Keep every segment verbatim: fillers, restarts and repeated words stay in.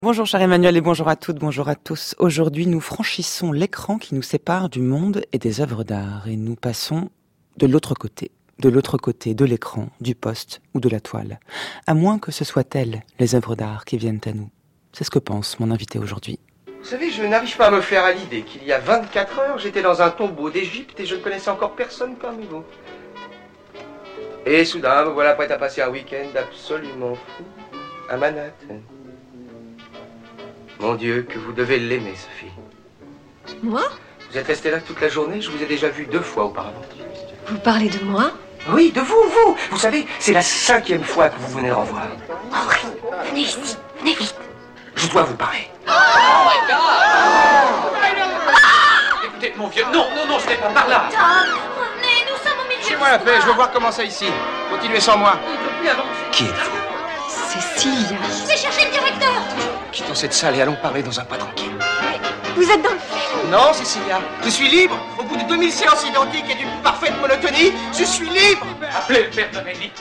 Bonjour cher Emmanuel et bonjour à toutes, bonjour à tous. Aujourd'hui, nous franchissons l'écran qui nous sépare du monde et des œuvres d'art et nous passons de l'autre côté, de l'autre côté de l'écran, du poste ou de la toile. À moins que ce soit elles, les œuvres d'art, qui viennent à nous. C'est ce que pense mon invité aujourd'hui. Vous savez, je n'arrive pas à me faire à l'idée qu'il y a vingt-quatre heures, j'étais dans un tombeau d'Égypte et je ne connaissais encore personne parmi vous. Et soudain, me voilà prête à passer un week-end absolument fou à Manhattan. Mon Dieu, que vous devez l'aimer, Sophie. Moi ? Vous êtes restée là toute la journée, je vous ai déjà vu deux fois auparavant. Vous parlez de moi ? Oui, de vous, vous Vous savez, c'est la cinquième fois que vous venez de revoir. Henri, venez ici, venez vite. Je dois vous parler. Oh my God! Ah! Écoutez, mon vieux, non, non, non, je n'ai pas par là. Tom, revenez, nous sommes au milieu. Laissez-moi la paix, je veux voir comment ça ici. Continuez sans moi. Il ne peut plus avancer. Qui êtes-vous? Cécilia. J'ai cherché le directeur. Quittons cette salle et allons parler dans un coin tranquille. Vous êtes dans le film. Non, Cécilia, je suis libre. Au bout de deux mille séances identiques et d'une parfaite monotonie, je suis libre. Appelez le père Novelli.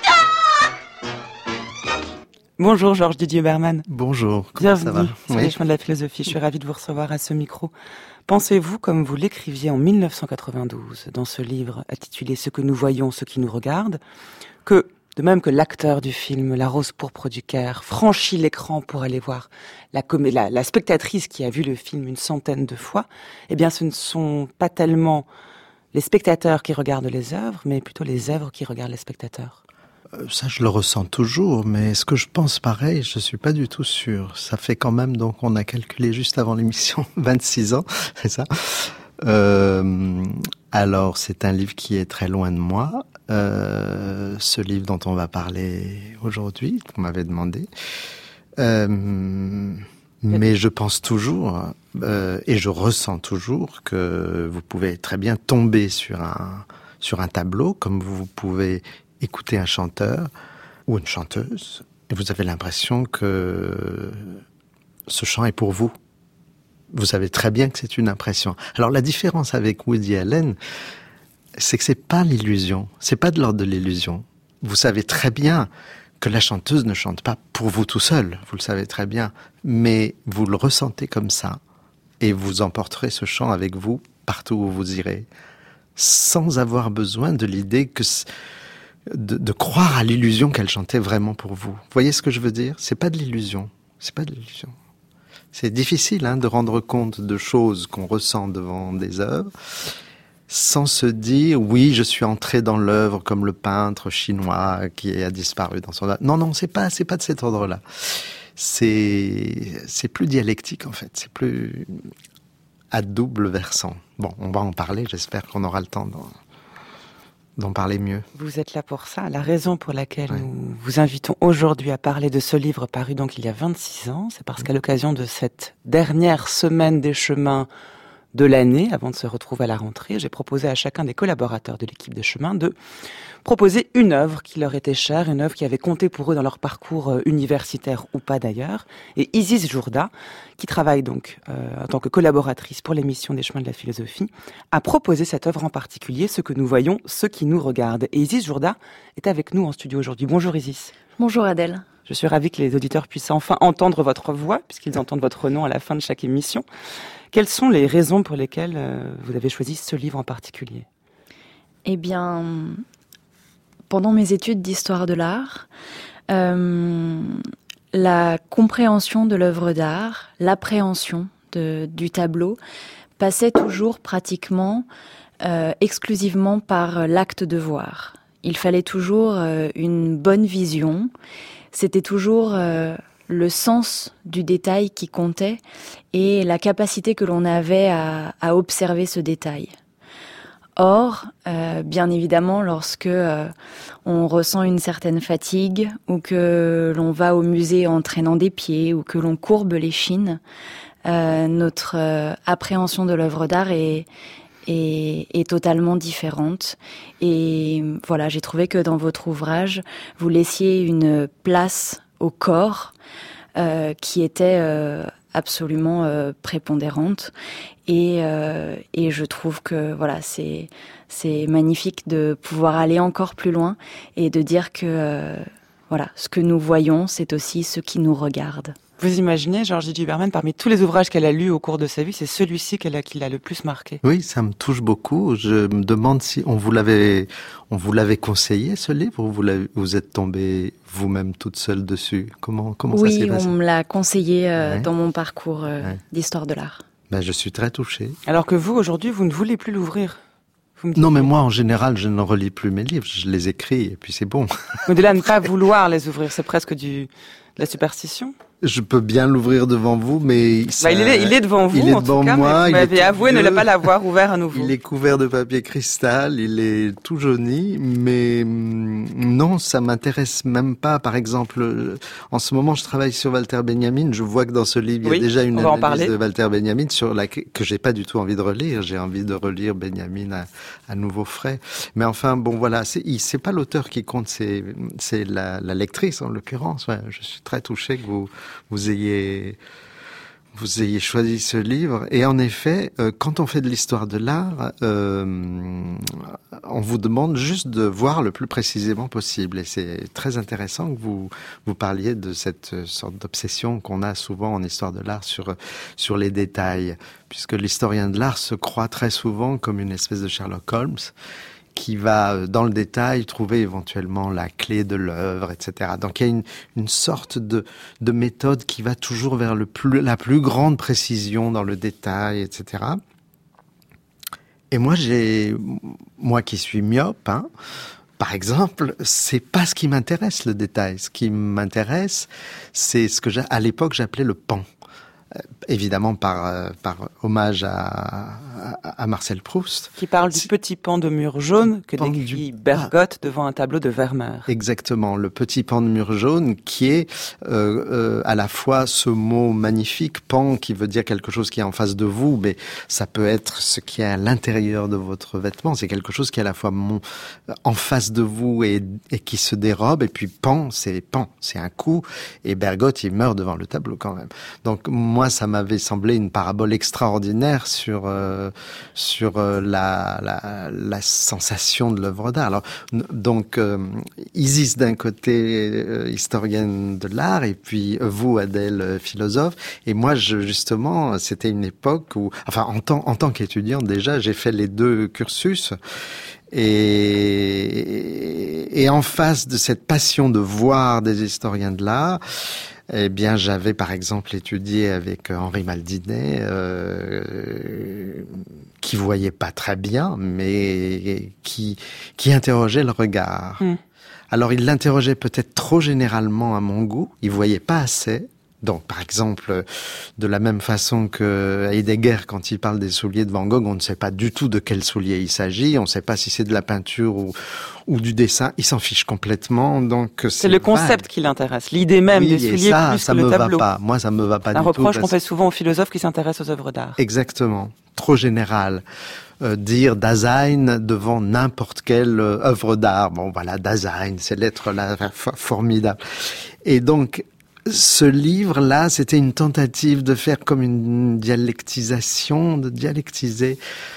Bonjour Georges Didier Berman. Bonjour, comment ça va? Bienvenue sur Oui. les chemins de la philosophie, je suis ravie de vous recevoir à ce micro. Pensez-vous, comme vous l'écriviez en mille neuf cent quatre-vingt-douze, dans ce livre intitulé « Ce que nous voyons, ce qui nous regarde », que, de même que l'acteur du film La Rose pourpre du Caire franchit l'écran pour aller voir la, comé- la, la spectatrice qui a vu le film une centaine de fois, eh bien ce ne sont pas tellement les spectateurs qui regardent les œuvres, mais plutôt les œuvres qui regardent les spectateurs. Euh, Ça, je le ressens toujours, mais est-ce que je pense pareil? Je suis pas du tout sûr. Ça fait quand même, donc, on a calculé juste avant l'émission, vingt-six ans, c'est ça? Euh, alors, c'est un livre qui est très loin de moi. Euh, ce livre dont on va parler aujourd'hui, qu'on m'avait demandé. Euh, mais je pense toujours, euh, et je ressens toujours que vous pouvez très bien tomber sur un, sur un tableau, comme vous pouvez écouter un chanteur ou une chanteuse, et vous avez l'impression que ce chant est pour vous. Vous savez très bien que c'est une impression. Alors la différence avec Woody Allen, c'est que c'est pas l'illusion, c'est pas de l'ordre de l'illusion. Vous savez très bien que la chanteuse ne chante pas pour vous tout seul, vous le savez très bien, mais vous le ressentez comme ça, et vous emporterez ce chant avec vous partout où vous irez, sans avoir besoin de l'idée que De, de croire à l'illusion qu'elle chantait vraiment pour vous. Vous voyez ce que je veux dire? C'est pas de l'illusion. C'est pas de l'illusion. C'est difficile hein, de rendre compte de choses qu'on ressent devant des œuvres sans se dire oui, je suis entré dans l'œuvre comme le peintre chinois qui a disparu dans son œuvre. Non, non, c'est pas, c'est pas de cet ordre-là. C'est, c'est plus dialectique en fait. C'est plus à double versant. Bon, on va en parler. J'espère qu'on aura le temps d'en d'en parler mieux. Vous êtes là pour ça. La raison pour laquelle Ouais. nous vous invitons aujourd'hui à parler de ce livre paru donc il y a vingt-six ans, c'est parce qu'à l'occasion de cette dernière semaine des chemins de l'année, avant de se retrouver à la rentrée, j'ai proposé à chacun des collaborateurs de l'équipe des chemins de proposer une œuvre qui leur était chère, une œuvre qui avait compté pour eux dans leur parcours universitaire ou pas d'ailleurs. Et Isis Jourda, qui travaille donc euh, en tant que collaboratrice pour l'émission des chemins de la philosophie, a proposé cette œuvre en particulier, Ce que nous voyons, ce qui nous regarde. Et Isis Jourda est avec nous en studio aujourd'hui. Bonjour Isis. Bonjour Adèle. Je suis ravie que les auditeurs puissent enfin entendre votre voix, puisqu'ils entendent votre nom à la fin de chaque émission. Quelles sont les raisons pour lesquelles euh, vous avez choisi ce livre en particulier ? Eh bien, pendant mes études d'histoire de l'art, euh, la compréhension de l'œuvre d'art, l'appréhension de, du tableau passait toujours pratiquement euh, exclusivement par l'acte de voir. Il fallait toujours euh, une bonne vision, c'était toujours euh, le sens du détail qui comptait et la capacité que l'on avait à, à observer ce détail. Or, euh, bien évidemment, lorsque euh, on ressent une certaine fatigue ou que l'on va au musée en traînant des pieds ou que l'on courbe l'échine, euh, notre euh, appréhension de l'œuvre d'art est, est, est totalement différente. Et voilà, j'ai trouvé que dans votre ouvrage, vous laissiez une place au corps euh, qui était euh, absolument euh, prépondérante. Et, euh, et je trouve que voilà, c'est, c'est magnifique de pouvoir aller encore plus loin et de dire que euh, voilà, ce que nous voyons, c'est aussi ce qui nous regarde. Vous imaginez, Georges Didier Huberman, parmi tous les ouvrages qu'elle a lus au cours de sa vie, c'est celui-ci qu'elle a, qui l'a le plus marqué. Oui, ça me touche beaucoup. Je me demande si on vous l'avait, on vous l'avait conseillé, ce livre, ou vous, l'avez, vous êtes tombée vous-même toute seule dessus. Comment, comment oui, ça s'est passé ? Oui, on me l'a conseillé euh, ouais. dans mon parcours euh, ouais. d'histoire de l'art. Ben, je suis très touché. Alors que vous, aujourd'hui, vous ne voulez plus l'ouvrir. Non, mais moi, en général, je ne relis plus mes livres. Je les écris et puis c'est bon. Mais de là, ne pas vouloir les ouvrir, c'est presque du, de la superstition. Je peux bien l'ouvrir devant vous, mais... Ça, bah, il, est, il est devant vous, il est en devant tout cas, moi, mais vous m'avez avoué ne pas l'avoir ouvert à nouveau. Il est couvert de papier cristal, il est tout jauni, mais non, ça m'intéresse même pas. Par exemple, en ce moment, je travaille sur Walter Benjamin. Je vois que dans ce livre, il oui, y a déjà une analyse de Walter Benjamin sur la que j'ai pas du tout envie de relire. J'ai envie de relire Benjamin à, à nouveau frais. Mais enfin, bon, voilà, c'est, c'est pas l'auteur qui compte, c'est, c'est la, la lectrice en l'occurrence. Ouais, je suis très touché que vous vous ayez vous ayez choisi ce livre. Et en effet, euh, quand on fait de l'histoire de l'art, euh, on vous demande juste de voir le plus précisément possible. Et c'est très intéressant que vous vous parliez de cette sorte d'obsession qu'on a souvent en histoire de l'art sur sur les détails, puisque l'historien de l'art se croit très souvent comme une espèce de Sherlock Holmes, qui va, dans le détail, trouver éventuellement la clé de l'œuvre, et cetera. Donc il y a une, une sorte de, de méthode qui va toujours vers le plus, la plus grande précision dans le détail, et cetera. Et moi, j'ai, moi qui suis myope, hein, par exemple, c'est pas ce qui m'intéresse, le détail. Ce qui m'intéresse, c'est ce que, à l'époque, j'appelais le pan. Euh, évidemment par euh, par hommage à, à à Marcel Proust, qui parle du petit pan de mur jaune que décrit du... Bergotte ah. devant un tableau de Vermeer. Exactement, le petit pan de mur jaune qui est euh, euh, à la fois ce mot magnifique pan qui veut dire quelque chose qui est en face de vous, mais ça peut être ce qui est à l'intérieur de votre vêtement. C'est quelque chose qui est à la fois mon, en face de vous et, et qui se dérobe. Et puis pan, c'est pan, c'est un coup. Et Bergotte, il meurt devant le tableau quand même. Donc moi, ça m'avait semblé une parabole extraordinaire sur euh, sur euh, la, la la sensation de l'œuvre d'art. Alors donc euh, Isis d'un côté euh, historienne de l'art et puis vous Adèle philosophe et moi je, justement c'était une époque où enfin en tant en tant qu'étudiante déjà j'ai fait les deux cursus. Et, et en face de cette passion de voir des historiens de l'art, eh bien, j'avais par exemple étudié avec Henri Maldinet, euh, qui voyait pas très bien, mais qui qui interrogeait le regard. Mmh. Alors, il l'interrogeait peut-être trop généralement à mon goût. Il voyait pas assez. Donc, par exemple, de la même façon que Heidegger, quand il parle des souliers de Van Gogh, on ne sait pas du tout de quels souliers il s'agit, on ne sait pas si c'est de la peinture ou, ou du dessin, il s'en fiche complètement. Donc c'est, c'est le concept qui l'intéresse, l'idée même oui, des souliers ça, plus ça que me le tableau. Va pas. Moi, ça me va pas un du tout. Un reproche qu'on parce... fait souvent aux philosophes qui s'intéressent aux œuvres d'art. Exactement, trop général. Euh, dire Dasein devant n'importe quelle euh, œuvre d'art. Bon, voilà, Dasein, c'est l'être là formidable. Et donc ce livre-là, c'était une tentative de faire comme une dialectisation, de dialectiser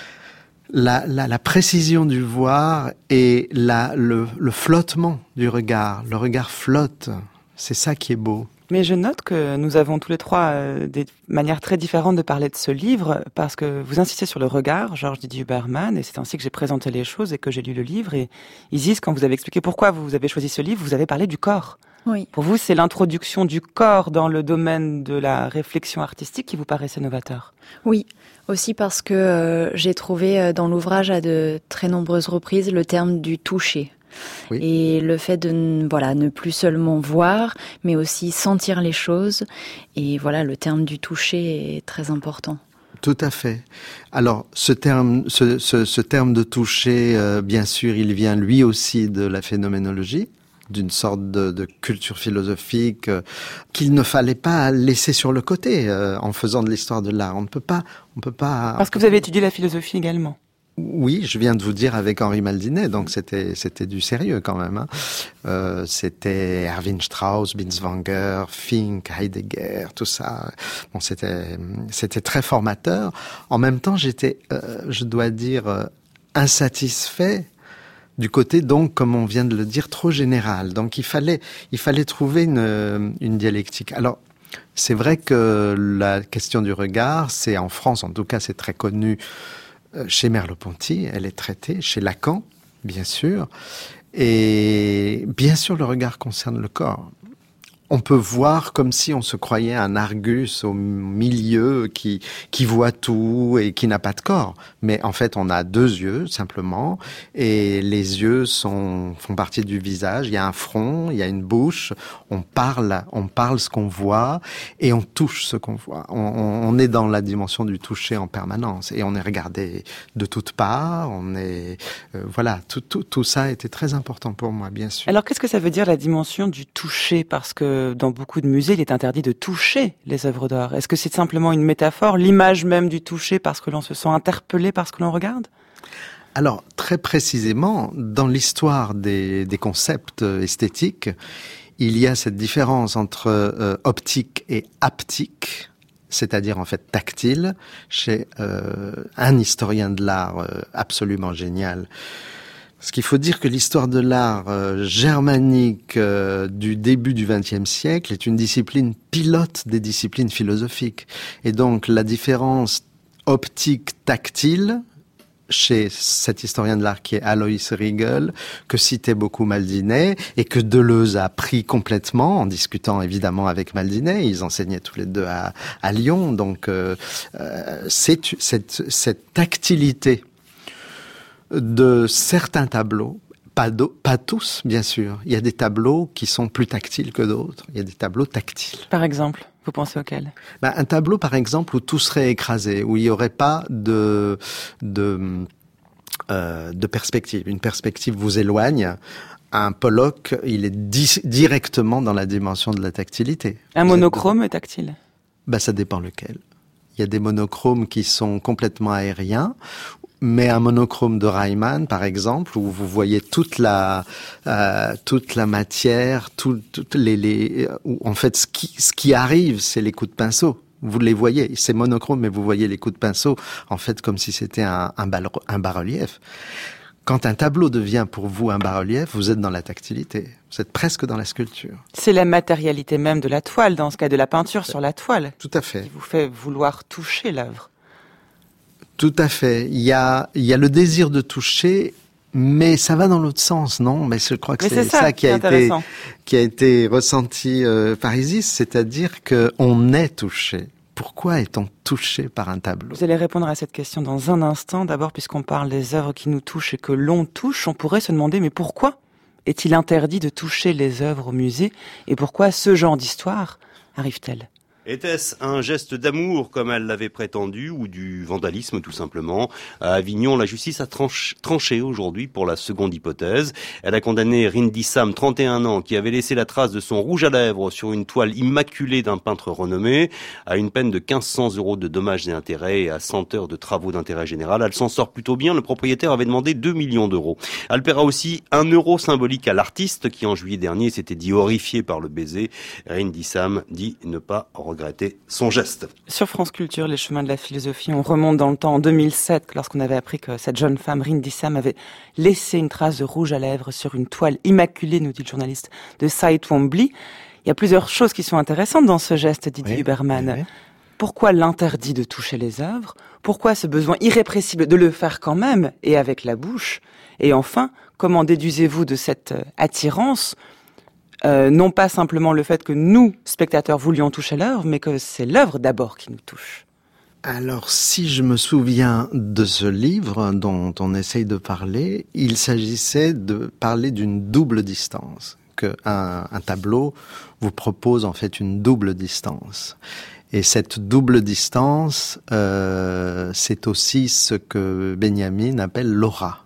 la, la, la précision du voir et la, le, le flottement du regard. Le regard flotte. C'est ça qui est beau. Mais je note que nous avons tous les trois euh, des manières très différentes de parler de ce livre, parce que vous insistez sur le regard, Georges Didier Huberman, et c'est ainsi que j'ai présenté les choses et que j'ai lu le livre. Et Isis, quand vous avez expliqué pourquoi vous avez choisi ce livre, vous avez parlé du corps. Oui. Pour vous, c'est l'introduction du corps dans le domaine de la réflexion artistique qui vous paraissait novateur. Oui, aussi parce que euh, j'ai trouvé dans l'ouvrage à de très nombreuses reprises le terme du toucher. Oui. Et le fait de voilà, ne plus seulement voir, mais aussi sentir les choses. Et voilà, le terme du toucher est très important. Tout à fait. Alors, ce terme, ce, ce, ce terme de toucher, euh, bien sûr, il vient lui aussi de la phénoménologie, d'une sorte de, de culture philosophique euh, qu'il ne fallait pas laisser sur le côté euh, en faisant de l'histoire de l'art. On ne peut pas, on peut pas. Parce que vous avez étudié la philosophie également. Oui, je viens de vous dire avec Henri Maldinet, donc c'était c'était du sérieux quand même. Hein. Euh, c'était Erwin Strauss, Binswanger, Fink, Heidegger, tout ça. Bon, c'était c'était très formateur. En même temps, j'étais, euh, je dois dire, euh, insatisfait du côté donc, comme on vient de le dire, trop général. Donc il fallait il fallait trouver une une dialectique. Alors C'est vrai que la question du regard, c'est en France, en tout cas, c'est très connu chez Merleau-Ponty, elle est traitée, chez Lacan, bien sûr. Et bien sûr, le regard concerne le corps. On peut voir comme si on se croyait un Argus au milieu qui qui voit tout et qui n'a pas de corps. Mais en fait, on a deux yeux simplement, et les yeux sont font partie du visage. Il y a un front, il y a une bouche. On parle, on parle ce qu'on voit et on touche ce qu'on voit. On, on est dans la dimension du toucher en permanence et on est regardé de toutes parts. On est euh, voilà, tout, tout tout ça était très important pour moi, bien sûr. Alors, qu'est-ce que ça veut dire la dimension du toucher ? Parce que dans beaucoup de musées, il est interdit de toucher les œuvres d'art. Est-ce que c'est simplement une métaphore, l'image même du toucher, parce que l'on se sent interpellé par ce que l'on regarde ? Alors, très précisément, dans l'histoire des, des concepts esthétiques, il y a cette différence entre euh, optique et haptique, c'est-à-dire en fait tactile, chez euh, un historien de l'art euh, absolument génial. Parce qu'il faut dire que l'histoire de l'art euh, germanique euh, du début du vingtième siècle est une discipline pilote des disciplines philosophiques. Et donc la différence optique-tactile chez cet historien de l'art qui est Alois Riegel, que citait beaucoup Maldinet, et que Deleuze a pris complètement, en discutant évidemment avec Maldinet. Ils enseignaient tous les deux à, à Lyon. Donc euh, euh, c'est cette, cette tactilité de certains tableaux, pas, pas tous bien sûr, il y a des tableaux qui sont plus tactiles que d'autres, il y a des tableaux tactiles. Par exemple, vous pensez auquel ? Ben, un tableau par exemple où tout serait écrasé, où il n'y aurait pas de, de, euh, de perspective. Une perspective vous éloigne. Un Pollock, il est di- directement dans la dimension de la tactilité. Un monochrome est tactile ? Ben, ça dépend lequel. Il y a des monochromes qui sont complètement aériens, mais un monochrome de Reimann, par exemple, où vous voyez toute la euh, toute la matière, tout, toutes les, les où en fait ce qui ce qui arrive, c'est les coups de pinceau. Vous les voyez, c'est monochrome, mais vous voyez les coups de pinceau, en fait, comme si c'était un un, bas, un bas-relief. Quand un tableau devient pour vous un bas-relief, vous êtes dans la tactilité. Vous êtes presque dans la sculpture. C'est la matérialité même de la toile, dans ce cas de la peinture sur la toile. Tout à fait. Qui vous fait vouloir toucher l'œuvre. Tout à fait. Il y a, il y a le désir de toucher, mais ça va dans l'autre sens, non? Mais je crois que c'est, c'est ça, ça qui a été, qui a été ressenti euh, par Isis, c'est-à-dire que on est touché. Pourquoi est-on touché par un tableau ? Vous allez répondre à cette question dans un instant. D'abord, puisqu'on parle des œuvres qui nous touchent et que l'on touche, on pourrait se demander, mais pourquoi est-il interdit de toucher les œuvres au musée ? Et pourquoi ce genre d'histoire arrive-t-elle ? Était-ce un geste d'amour, comme elle l'avait prétendu, ou du vandalisme, tout simplement ? À Avignon, la justice a tranché, tranché aujourd'hui pour la seconde hypothèse. Elle a condamné Rindissam, trente et un ans, qui avait laissé la trace de son rouge à lèvres sur une toile immaculée d'un peintre renommé, à une peine de quinze cents euros de dommages et intérêts et à cent heures de travaux d'intérêt général. Elle s'en sort plutôt bien. Le propriétaire avait demandé deux millions d'euros. Elle paiera aussi un euro symbolique à l'artiste, qui en juillet dernier s'était dit horrifié par le baiser. Rindissam dit ne pas regretter son geste. Sur France Culture, les chemins de la philosophie, on remonte dans le temps en deux mille sept, lorsqu'on avait appris que cette jeune femme, Rindissam, avait laissé une trace de rouge à lèvres sur une toile immaculée, nous dit le journaliste, de Cy Twombly. Il y a plusieurs choses qui sont intéressantes dans ce geste, Didier oui, Huberman. oui. Pourquoi l'interdit de toucher les œuvres ? Pourquoi ce besoin irrépressible de le faire quand même, et avec la bouche ? Et enfin, comment déduisez-vous de cette attirance ? Euh, non pas simplement le fait que nous, spectateurs, voulions toucher l'œuvre, mais que c'est l'œuvre d'abord qui nous touche. Alors, si je me souviens de ce livre dont on essaye de parler, il s'agissait de parler d'une double distance, que un, un tableau vous propose en fait une double distance. Et cette double distance, euh, c'est aussi ce que Benjamin appelle l'aura.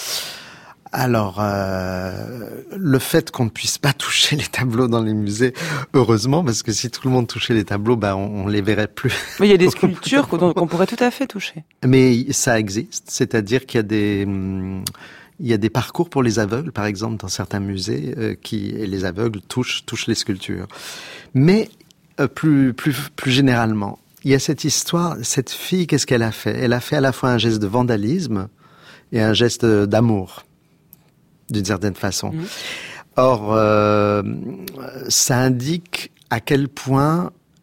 Alors, euh, le fait qu'on ne puisse pas toucher les tableaux dans les musées, heureusement, parce que si tout le monde touchait les tableaux, ben on, on les verrait plus. Mais il y a des sculptures qu'on, qu'on pourrait tout à fait toucher. Mais ça existe, c'est-à-dire qu'il y a des, hum, il y a des parcours pour les aveugles, par exemple, dans certains musées, euh, qui et les aveugles touchent touchent les sculptures. Mais euh, plus plus plus généralement, il y a cette histoire. Cette fille, qu'est-ce qu'elle a fait ? Elle a fait à la fois un geste de vandalisme et un geste d'amour, d'une certaine façon. Mmh. Or, euh, ça indique à quel point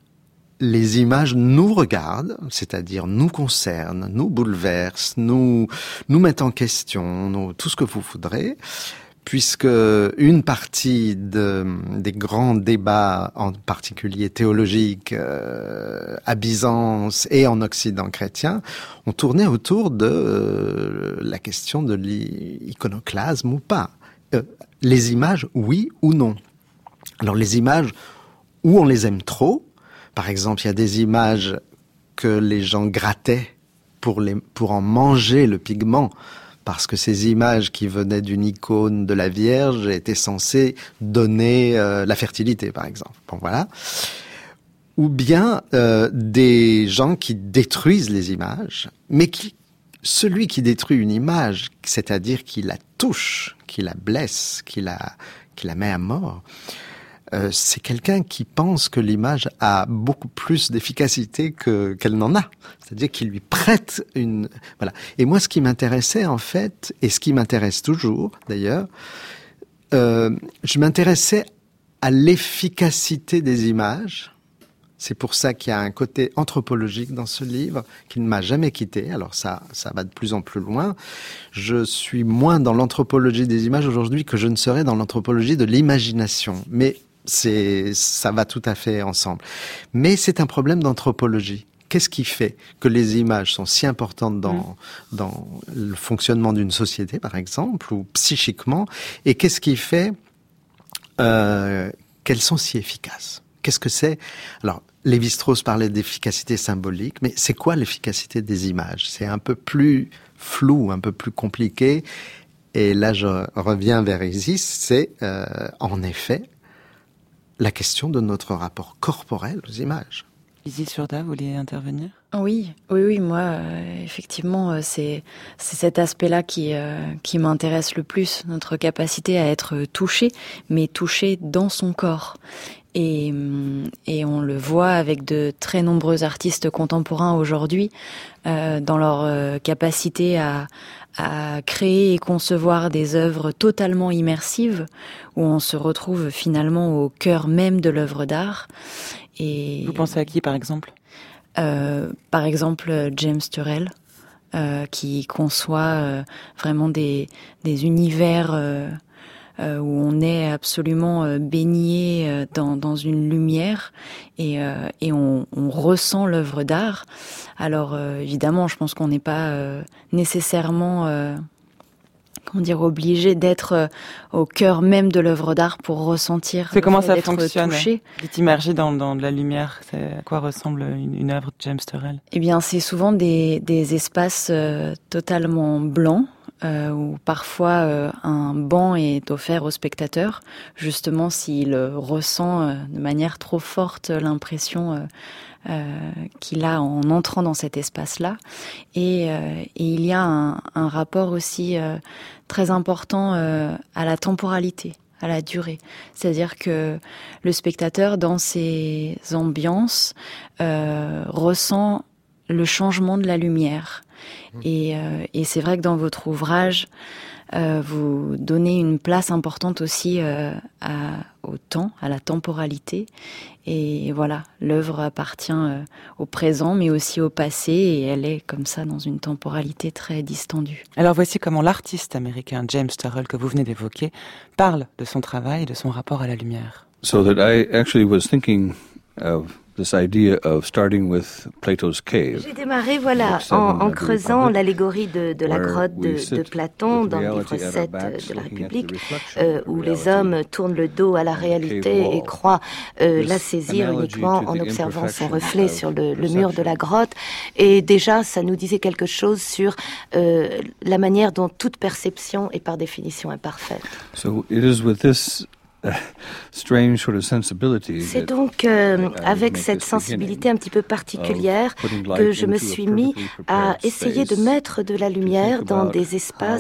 les images nous regardent, c'est-à-dire nous concernent, nous bouleversent, nous nous mettent en question, nous, tout ce que vous voudrez, puisque une partie de, des grands débats, en particulier théologiques, euh, à Byzance et en Occident chrétien, ont tourné autour de euh, la question de l'iconoclasme ou pas. Euh, les images, oui ou non. Alors les images, où on les aime trop. Par exemple, il y a des images que les gens grattaient pour, les, pour en manger le pigment, parce que ces images qui venaient d'une icône de la Vierge étaient censées donner euh, la fertilité, par exemple. Bon, voilà. Ou bien euh, des gens qui détruisent les images, mais qui, celui qui détruit une image, c'est-à-dire qui la touche, qui la blesse, qui la, qui la met à mort, Euh, c'est quelqu'un qui pense que l'image a beaucoup plus d'efficacité que qu'elle n'en a. C'est-à-dire qu'il lui prête une... Voilà. Et moi, ce qui m'intéressait, en fait, et ce qui m'intéresse toujours, d'ailleurs, euh, je m'intéressais à l'efficacité des images. C'est pour ça qu'il y a un côté anthropologique dans ce livre qui ne m'a jamais quitté. Alors ça, ça va de plus en plus loin. Je suis moins dans l'anthropologie des images aujourd'hui que je ne serais dans l'anthropologie de l'imagination. Mais c'est, ça va tout à fait ensemble. Mais c'est un problème d'anthropologie. Qu'est-ce qui fait que les images sont si importantes dans, mmh. dans le fonctionnement d'une société, par exemple, ou psychiquement, et qu'est-ce qui fait euh, qu'elles sont si efficaces? Qu'est-ce que c'est? Alors, Lévi-Strauss parlait d'efficacité symbolique, mais c'est quoi l'efficacité des images? C'est un peu plus flou, un peu plus compliqué. Et là, je reviens vers Isis, c'est euh, en effet la question de notre rapport corporel aux images. Isis Jourda, vous vouliez intervenir? Oui, oui, oui, moi, euh, effectivement, euh, c'est, c'est cet aspect-là qui, euh, qui m'intéresse le plus, notre capacité à être touché, mais touché dans son corps. Et, et on le voit avec de très nombreux artistes contemporains aujourd'hui, euh, dans leur euh, capacité à, à créer et concevoir des œuvres totalement immersives, où on se retrouve finalement au cœur même de l'œuvre d'art. Et vous pensez à qui, par exemple? euh, Par exemple, James Turrell, euh, qui conçoit euh, vraiment des, des univers euh, euh, où on est absolument euh, baigné euh, dans, dans une lumière et, euh, et on, on ressent l'œuvre d'art. Alors euh, évidemment, je pense qu'on n'est pas euh, nécessairement... Euh, comment dire, obligé d'être euh, au cœur même de l'œuvre d'art pour ressentir. C'est comment ça d'être fonctionne? Touché. D'être immergé dans, dans de la lumière. C'est à quoi ressemble une, une œuvre de James Turrell? Eh bien, c'est souvent des, des espaces euh, totalement blancs, euh, où parfois euh, un banc est offert au spectateur, justement s'il ressent euh, de manière trop forte l'impression euh, Euh, qu'il a en entrant dans cet espace-là. Et, euh, et il y a un, un rapport aussi euh, très important euh, à la temporalité, à la durée. C'est-à-dire que le spectateur, dans ces ambiances, euh, ressent le changement de la lumière. Et, euh, et c'est vrai que dans votre ouvrage, euh, vous donnez une place importante aussi euh, à, au temps, à la temporalité. Et voilà, l'œuvre appartient euh, au présent, mais aussi au passé, et elle est comme ça dans une temporalité très distendue. Alors voici comment l'artiste américain James Turrell, que vous venez d'évoquer, parle de son travail et de son rapport à la lumière. So that I actually was thinking of this idea of starting with Plato's cave. J'ai démarré, voilà, en, en creusant l'allégorie de, de la grotte de, de Platon dans le livre sept de la République, euh, où les hommes tournent le dos à la réalité et croient euh, la saisir uniquement en observant son reflet sur le, le mur de la grotte. Et déjà, ça nous disait quelque chose sur euh, la manière dont toute perception est par définition imparfaite. So it is with this C'est donc euh, avec cette sensibilité un petit peu particulière que je me suis mis à essayer de mettre de la lumière dans des espaces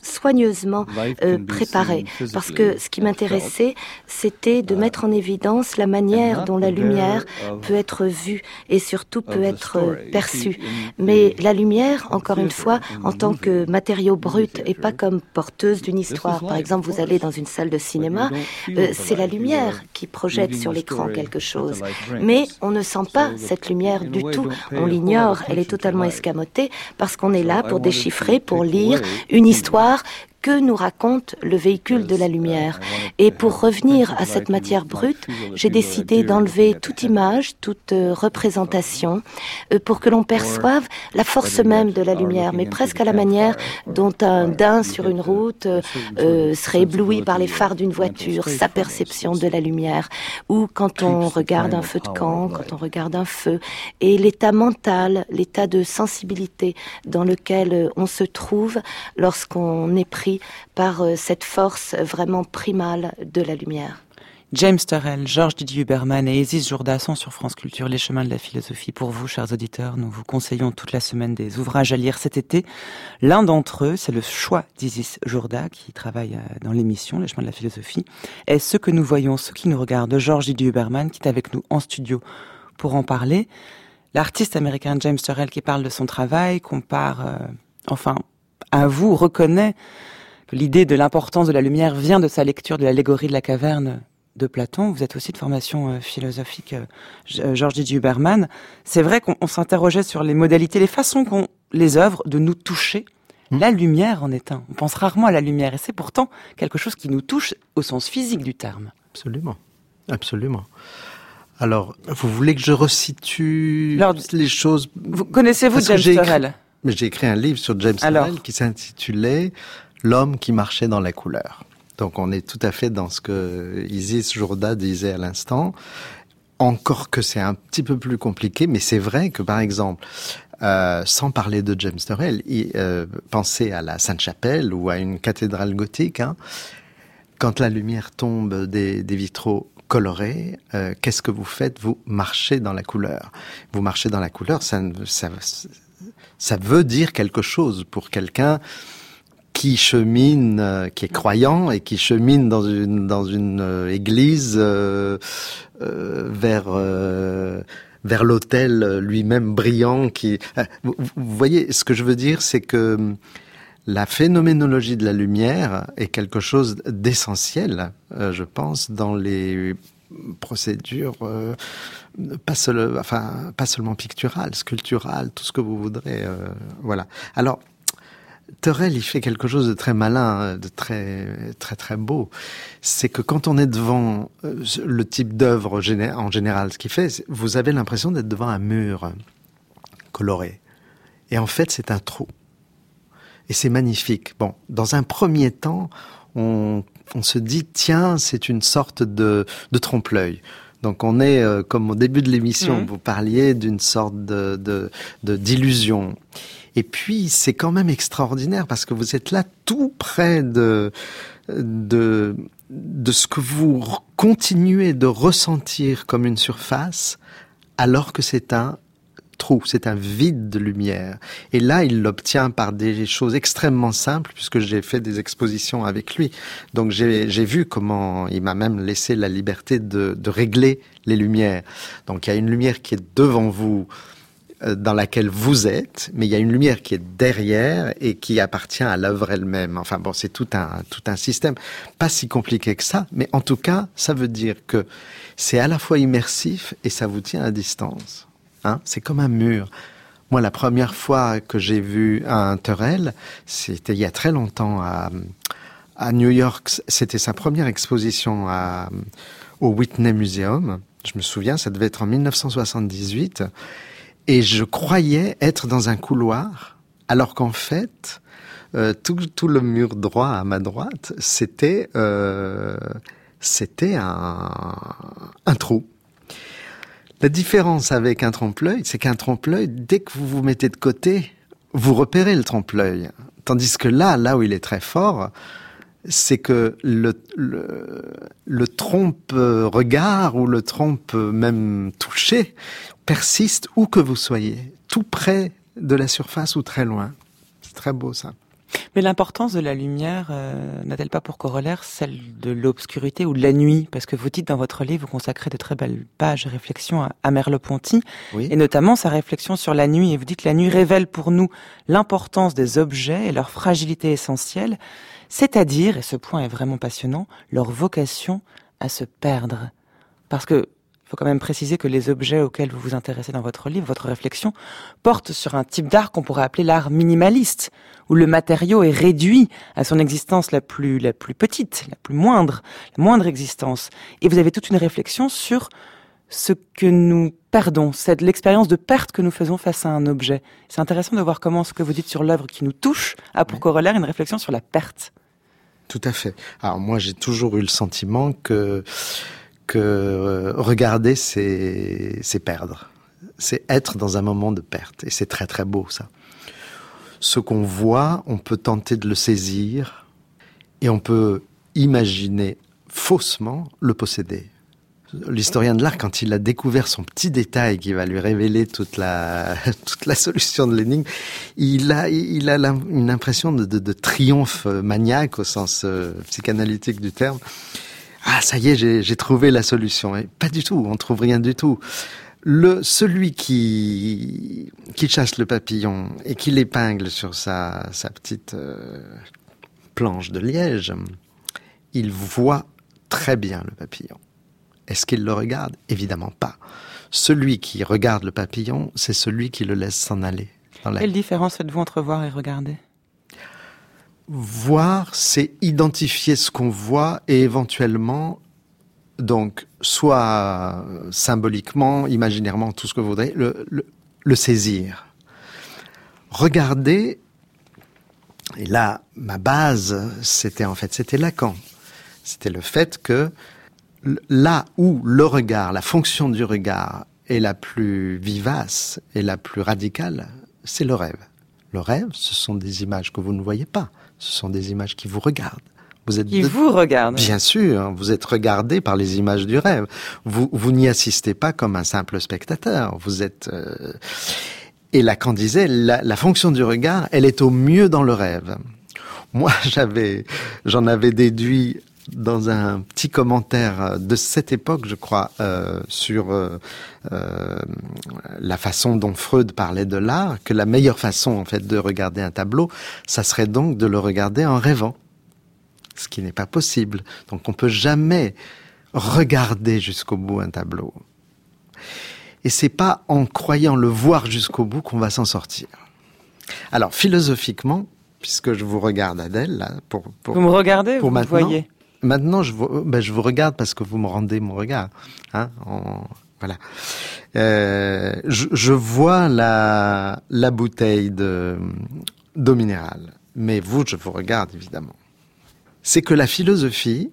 soigneusement euh, préparée. Parce que ce qui m'intéressait, c'était de mettre en évidence la manière dont la lumière peut être vue et surtout peut être perçue. Mais la lumière, encore une fois, en tant que matériau brut et pas comme porteuse d'une histoire. Par exemple, vous allez dans une salle de cinéma, euh, c'est la lumière qui projette sur l'écran quelque chose. Mais on ne sent pas cette lumière du tout. On l'ignore, elle est totalement escamotée parce qu'on est là pour déchiffrer, pour lire une histoire que nous raconte le véhicule de la lumière. Et pour revenir à cette matière brute, j'ai décidé d'enlever toute image, toute euh, représentation, euh, pour que l'on perçoive la force même de la lumière, mais presque à la manière dont un daim sur une route euh, euh, serait ébloui par les phares d'une voiture, sa perception de la lumière, ou quand on regarde un feu de camp, quand on regarde un feu, et l'état mental, l'état de sensibilité dans lequel euh, on se trouve lorsqu'on est pris par euh, cette force vraiment primale de la lumière. James Turrell, Georges Didier Huberman et Isis Jourda sont sur France Culture, les chemins de la philosophie. Pour vous, chers auditeurs, nous vous conseillons toute la semaine des ouvrages à lire cet été. L'un d'entre eux, c'est le choix d'Isis Jourda, qui travaille dans l'émission Les chemins de la philosophie, est Ce que nous voyons, ce qui nous regarde, de Georges Didier Huberman, qui est avec nous en studio pour en parler. L'artiste américain James Turrell, qui parle de son travail, compare, euh, enfin, avoue, reconnaît que l'idée de l'importance de la lumière vient de sa lecture de l'allégorie de la caverne de Platon. Vous êtes aussi de formation euh, philosophique, euh, Georges Didier Huberman. C'est vrai qu'on on s'interrogeait sur les modalités, les façons qu'ont les œuvres de nous toucher. Mmh. La lumière en est un. On pense rarement à la lumière et c'est pourtant quelque chose qui nous touche au sens physique du terme. Absolument, absolument. Alors, vous voulez que je resitue Alors, les choses... Vous connaissez-vous James Turrell ? Mais j'ai écrit un livre sur James Turrell qui s'intitulait « L'homme qui marchait dans la couleur ». Donc on est tout à fait dans ce que Isis Jourda disait à l'instant. Encore que c'est un petit peu plus compliqué, mais c'est vrai que par exemple, euh, sans parler de James Turrell, il, euh, pensez à la Sainte-Chapelle ou à une cathédrale gothique. Hein, quand la lumière tombe des, des vitraux colorés, euh, qu'est-ce que vous faites ? Vous marchez dans la couleur. Vous marchez dans la couleur, ça, ça, ça veut dire quelque chose pour quelqu'un qui chemine, euh, qui est croyant et qui chemine dans une dans une euh, église euh, euh, vers euh, vers l'autel lui-même brillant. Qui euh, vous, vous voyez, ce que je veux dire, c'est que la phénoménologie de la lumière est quelque chose d'essentiel, euh, je pense, dans les procédures, euh, pas seul, enfin pas seulement picturales, sculpturales, tout ce que vous voudrez. Euh, voilà. Alors. Turrell, il fait quelque chose de très malin, de très très très beau. C'est que quand on est devant le type d'œuvre en général, ce qu'il fait, vous avez l'impression d'être devant un mur coloré. Et en fait, c'est un trou. Et c'est magnifique. Bon, dans un premier temps, on, on se dit, tiens, c'est une sorte de, de trompe-l'œil. Donc on est, euh, comme au début de l'émission, mmh. vous parliez d'une sorte de, de, de d'illusion. Et puis, c'est quand même extraordinaire parce que vous êtes là tout près de, de, de ce que vous continuez de ressentir comme une surface, alors que c'est un trou, c'est un vide de lumière. Et là, il l'obtient par des choses extrêmement simples, puisque j'ai fait des expositions avec lui. Donc, j'ai, j'ai vu comment il m'a même laissé la liberté de, de régler les lumières. Donc, il y a une lumière qui est devant vous, dans laquelle vous êtes, mais il y a une lumière qui est derrière et qui appartient à l'œuvre elle-même. Enfin bon, c'est tout un, tout un système, pas si compliqué que ça, mais en tout cas, ça veut dire que c'est à la fois immersif et ça vous tient à distance. Hein, c'est comme un mur. Moi, la première fois que j'ai vu un Turrell, c'était il y a très longtemps à, à New York. C'était sa première exposition à, au Whitney Museum. Je me souviens, ça devait être en dix-neuf cent soixante-dix-huit. Et je croyais être dans un couloir, alors qu'en fait, euh, tout, tout le mur droit à ma droite, c'était, euh, c'était un, un trou. La différence avec un trompe-l'œil, c'est qu'un trompe-l'œil, dès que vous vous mettez de côté, vous repérez le trompe-l'œil. Tandis que là, là où il est très fort, c'est que le, le, le trompe-regard ou le trompe-même toucher persiste où que vous soyez, tout près de la surface ou très loin. C'est très beau ça. Mais l'importance de la lumière euh, n'a-t-elle pas pour corollaire celle de l'obscurité ou de la nuit? Parce que vous dites dans votre livre, vous consacrez de très belles pages et réflexions à, à Merleau-Ponty, oui. Et notamment sa réflexion sur la nuit. Et vous dites que la nuit révèle pour nous l'importance des objets et leur fragilité essentielle, c'est-à-dire, et ce point est vraiment passionnant, leur vocation à se perdre. Parce que il faut quand même préciser que les objets auxquels vous vous intéressez dans votre livre, votre réflexion, portent sur un type d'art qu'on pourrait appeler l'art minimaliste, où le matériau est réduit à son existence la plus, la plus petite, la plus moindre, la moindre existence. Et vous avez toute une réflexion sur ce que nous perdons, c'est l'expérience de perte que nous faisons face à un objet. C'est intéressant de voir comment ce que vous dites sur l'œuvre qui nous touche a pour corollaire une réflexion sur la perte. Tout à fait. Alors moi, j'ai toujours eu le sentiment que que euh, regarder, c'est, c'est perdre. C'est être dans un moment de perte. Et c'est très très beau, ça. Ce qu'on voit, on peut tenter de le saisir et on peut imaginer faussement le posséder. L'historien de l'art, quand il a découvert son petit détail qui va lui révéler toute la, toute la solution de l'énigme, il a, il a une impression de, de, de triomphe maniaque au sens euh, psychanalytique du terme. Ah, ça y est, j'ai, j'ai trouvé la solution. Et pas du tout, on trouve rien du tout. Le, celui qui, qui chasse le papillon et qui l'épingle sur sa, sa petite euh, planche de liège, il voit très bien le papillon. Est-ce qu'il le regarde? Évidemment pas. Celui qui regarde le papillon, c'est celui qui le laisse s'en aller. Quelle différence faites-vous entre voir et regarder? Voir, c'est identifier ce qu'on voit et éventuellement, donc, soit symboliquement, imaginairement, tout ce que vous voudrez, le, le, le saisir. Regarder, et là, ma base, c'était en fait, c'était Lacan. C'était le fait que là où le regard, la fonction du regard est la plus vivace et la plus radicale, c'est le rêve. Le rêve, ce sont des images que vous ne voyez pas. Ce sont des images qui vous regardent. Vous êtes qui de... vous regardent. Bien sûr, vous êtes regardé par les images du rêve. Vous, vous n'y assistez pas comme un simple spectateur. Vous êtes... Euh... Et Lacan disait, la, la fonction du regard, elle est au mieux dans le rêve. Moi, j'avais, j'en avais déduit dans un petit commentaire de cette époque, je crois, euh, sur euh, euh, la façon dont Freud parlait de l'art, que la meilleure façon, en fait, de regarder un tableau, ça serait donc de le regarder en rêvant. Ce qui n'est pas possible. Donc, on peut jamais regarder jusqu'au bout un tableau. Et c'est pas en croyant le voir jusqu'au bout qu'on va s'en sortir. Alors, philosophiquement, puisque je vous regarde, Adèle, là, pour, pour vous me regardez, pour vous maintenant, me voyez. Maintenant, je vous, ben, je vous regarde parce que vous me rendez mon regard. Hein, en, voilà. Euh, je, je vois la, la bouteille de, d'eau minérale. Mais vous, je vous regarde, évidemment. C'est que la philosophie,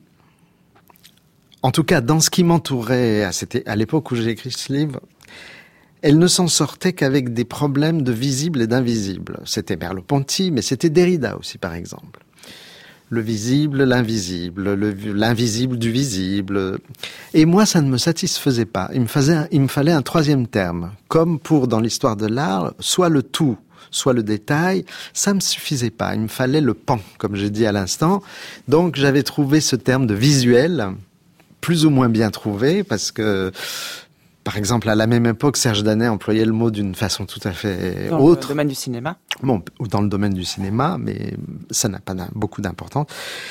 en tout cas dans ce qui m'entourait à, cette, à l'époque où j'ai écrit ce livre, elle ne s'en sortait qu'avec des problèmes de visible et d'invisible. C'était Merleau-Ponty, mais c'était Derrida aussi, par exemple. Le visible, l'invisible, le, l'invisible du visible. Et moi, ça ne me satisfaisait pas. Il me, faisait, il me fallait un troisième terme. Comme pour, dans l'histoire de l'art, soit le tout, soit le détail, ça me suffisait pas. Il me fallait le pan, comme j'ai dit à l'instant. Donc, j'avais trouvé ce terme de visuel, plus ou moins bien trouvé, parce que, par exemple, à la même époque, Serge Danet employait le mot d'une façon tout à fait dans autre. Dans le domaine du cinéma. Bon, ou dans le domaine du cinéma, mais ça n'a pas beaucoup d'importance.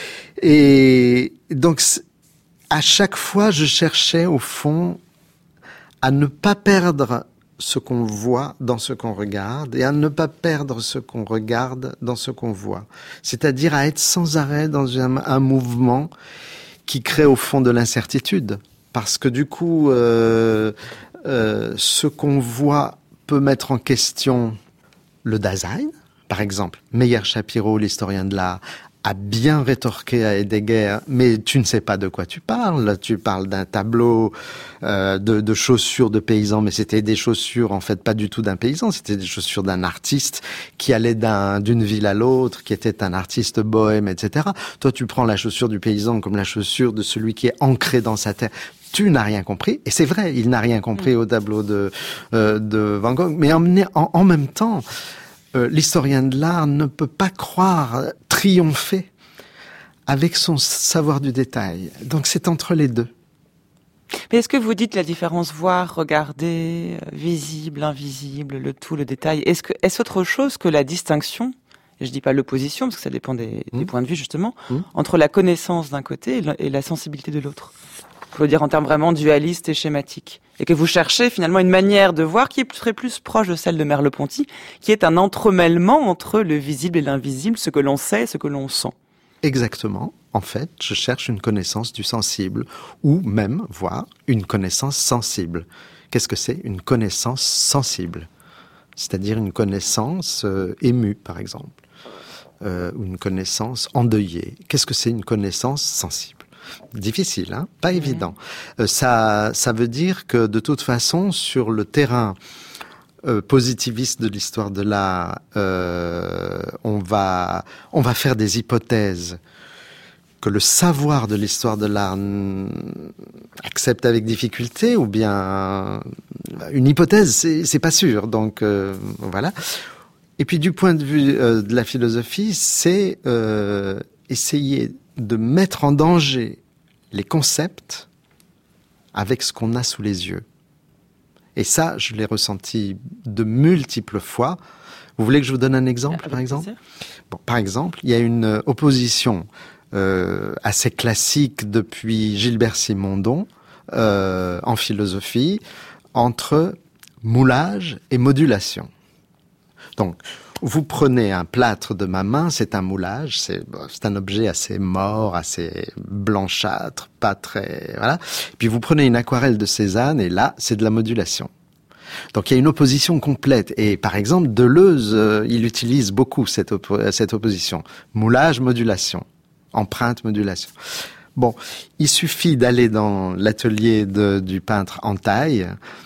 Et donc, à chaque fois, je cherchais, au fond, à ne pas perdre ce qu'on voit dans ce qu'on regarde et à ne pas perdre ce qu'on regarde dans ce qu'on voit. C'est-à-dire à être sans arrêt dans un, un mouvement qui crée, au fond, de l'incertitude. Parce que du coup, euh, euh, ce qu'on voit peut mettre en question le Dasein. Par exemple, Meyer-Shapiro, l'historien de l'art, a bien rétorqué à Heidegger, mais tu ne sais pas de quoi tu parles. Tu parles d'un tableau euh, de, de chaussures de paysans, mais c'était des chaussures, en fait, pas du tout d'un paysan. C'était des chaussures d'un artiste qui allait d'un, d'une ville à l'autre, qui était un artiste bohème, et cetera. Toi, tu prends la chaussure du paysan comme la chaussure de celui qui est ancré dans sa terre. Tu n'as rien compris, et c'est vrai, il n'a rien compris au tableau de, euh, de Van Gogh, mais en, en, en même temps, euh, l'historien de l'art ne peut pas croire triompher avec son savoir du détail. Donc c'est entre les deux. Mais est-ce que vous dites la différence voir, regarder, visible, invisible, le tout, le détail, est-ce que est-ce autre chose que la distinction, et je dis pas l'opposition parce que ça dépend des, mmh. des points de vue justement, mmh. entre la connaissance d'un côté et la sensibilité de l'autre? Faut le dire en termes vraiment dualistes et schématiques. Et que vous cherchez finalement une manière de voir qui serait plus proche de celle de Merleau-Ponty, qui est un entremêlement entre le visible et l'invisible, ce que l'on sait et ce que l'on sent. Exactement. En fait, je cherche une connaissance du sensible, ou même, voire, une connaissance sensible. Qu'est-ce que c'est une connaissance sensible? C'est-à-dire une connaissance euh, émue, par exemple, euh, ou une connaissance endeuillée. Qu'est-ce que c'est une connaissance sensible? Difficile, hein? Pas mmh. évident. Euh, ça, ça veut dire que, de toute façon, sur le terrain euh, positiviste de l'histoire de l'art, euh, on va, on va faire des hypothèses que le savoir de l'histoire de l'art accepte avec difficulté, ou bien une hypothèse, c'est, c'est pas sûr. Donc euh, voilà. Et puis du point de vue euh, de la philosophie, c'est euh, essayer de mettre en danger les concepts avec ce qu'on a sous les yeux. Et ça, je l'ai ressenti de multiples fois. Vous voulez que je vous donne un exemple, par exemple ? Bon, par exemple, il y a une opposition Euh, assez classique depuis Gilbert Simondon euh, en philosophie entre moulage et modulation. Donc, vous prenez un plâtre de ma main, c'est un moulage, c'est, c'est un objet assez mort, assez blanchâtre, pas très... voilà. Puis vous prenez une aquarelle de Cézanne et là, c'est de la modulation. Donc il y a une opposition complète. Et par exemple, Deleuze, euh, il utilise beaucoup cette, op- cette opposition. Moulage, modulation. Empreinte, modulation. Bon, il suffit d'aller dans l'atelier de, du peintre Antaille,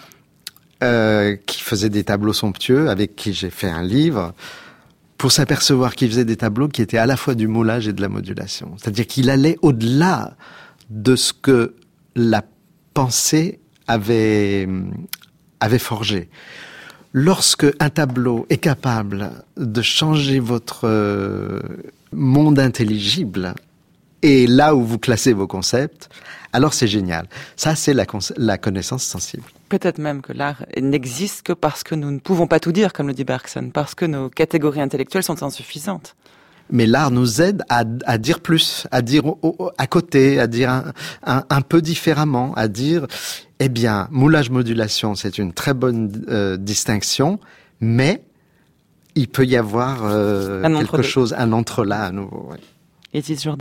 euh, qui faisait des tableaux somptueux, avec qui j'ai fait un livre, pour s'apercevoir qu'il faisait des tableaux qui étaient à la fois du moulage et de la modulation. C'est-à-dire qu'il allait au-delà de ce que la pensée avait, avait forgé. Lorsque un tableau est capable de changer votre euh, monde intelligible et là où vous classez vos concepts, alors c'est génial. Ça, c'est la, cons- la connaissance sensible. Peut-être même que l'art n'existe que parce que nous ne pouvons pas tout dire, comme le dit Bergson, parce que nos catégories intellectuelles sont insuffisantes. Mais l'art nous aide à, à dire plus, à dire au, au, à côté, à dire un, un, un peu différemment, à dire, eh bien, moulage-modulation, c'est une très bonne euh, distinction, mais il peut y avoir euh, quelque chose, un entrelac à nouveau. Ouais. Et Isis Jourda ?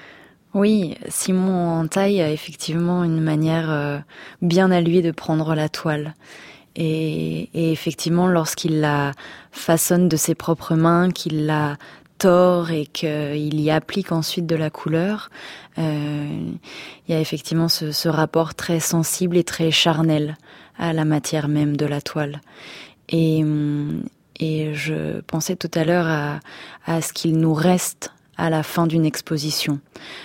Oui, Simon Antaille a effectivement une manière euh, bien à lui de prendre la toile. Et, et effectivement, lorsqu'il la façonne de ses propres mains, qu'il la tord et qu'il y applique ensuite de la couleur, euh, il y a effectivement ce, ce rapport très sensible et très charnel à la matière même de la toile. Et, et je pensais tout à l'heure à, à ce qu'il nous reste à la fin d'une exposition,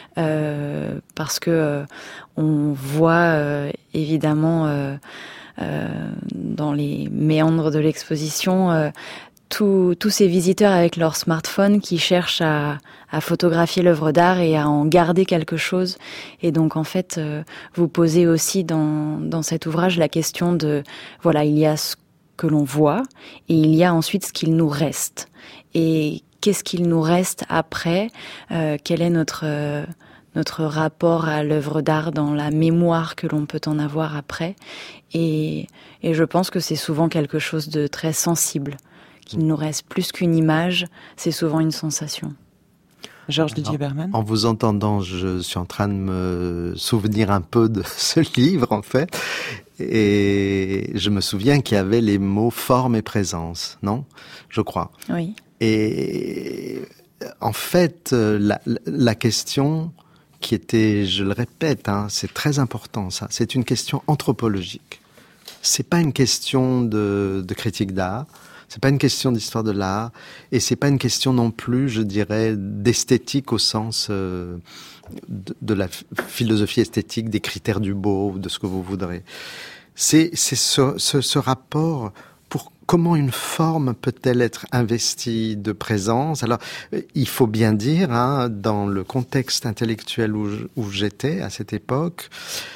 euh, parce que euh, on voit euh, évidemment euh, euh, dans les méandres de l'exposition euh, tous tous ces visiteurs avec leur smartphone qui cherchent à, à photographier l'œuvre d'art et à en garder quelque chose. Et donc en fait, euh, vous posez aussi dans dans cet ouvrage la question de voilà, il y a ce que l'on voit et il y a ensuite ce qu'il nous reste. Et qu'est-ce qu'il nous reste après ? euh, Quel est notre euh, notre rapport à l'œuvre d'art dans la mémoire que l'on peut en avoir après ? Et et je pense que c'est souvent quelque chose de très sensible. Qu'il nous reste plus qu'une image, c'est souvent une sensation. Georges Didier Berman. En vous entendant, je suis en train de me souvenir un peu de ce livre, en fait. Et je me souviens qu'il y avait les mots forme et présence, non ? Je crois. Oui. Et en fait, la, la question qui était, je le répète, hein, c'est très important ça, c'est une question anthropologique. C'est pas une question de, de critique d'art, c'est pas une question d'histoire de l'art, et c'est pas une question non plus, je dirais, d'esthétique au sens euh, de, de la philosophie esthétique, des critères du beau, de ce que vous voudrez. C'est, c'est ce, ce, ce rapport pour, comment une forme peut-elle être investie de présence? Alors, il faut bien dire, hein, dans le contexte intellectuel où, où j'étais à cette époque,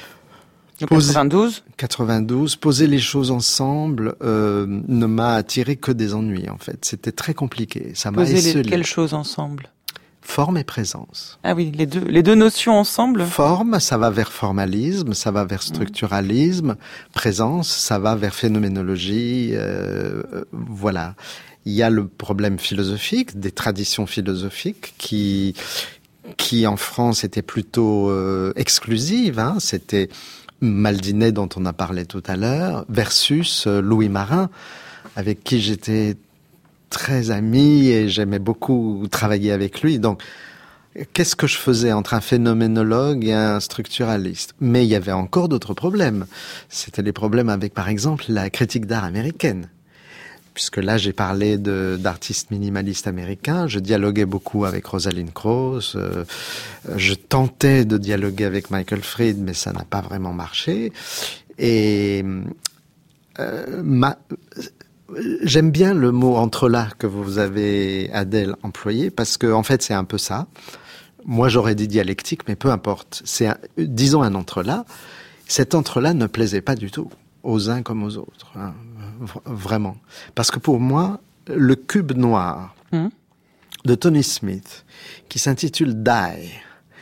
Poser, quatre-vingt-douze quatre-vingt-douze, poser les choses ensemble euh, ne m'a attiré que des ennuis, en fait. C'était très compliqué. Ça m'a esselé. Poser quelles choses ensemble? Forme et présence. Ah oui, les deux, les deux notions ensemble. Forme, ça va vers formalisme, ça va vers structuralisme. Mmh. Présence, ça va vers phénoménologie. Euh, euh, voilà. Il y a le problème philosophique, des traditions philosophiques qui, qui en France étaient plutôt euh, exclusives. Hein. C'était Maldinet, dont on a parlé tout à l'heure, versus Louis Marin, avec qui j'étais très ami et j'aimais beaucoup travailler avec lui. Donc, qu'est-ce que je faisais entre un phénoménologue et un structuraliste? Mais il y avait encore d'autres problèmes. C'était les problèmes avec, par exemple, la critique d'art américaine. Puisque là, j'ai parlé de, d'artistes minimalistes américains, je dialoguais beaucoup avec Rosalind Krauss, euh, je tentais de dialoguer avec Michael Fried, mais ça n'a pas vraiment marché. Et euh, ma, j'aime bien le mot entrelac que vous avez, Adèle, employé, parce que en fait, c'est un peu ça. Moi, j'aurais dit dialectique, mais peu importe. C'est un, disons un entrelac. Cet entrelac ne plaisait pas du tout aux uns comme aux autres. Hein. Vraiment. Parce que pour moi, le cube noir mmh. de Tony Smith, qui s'intitule Die,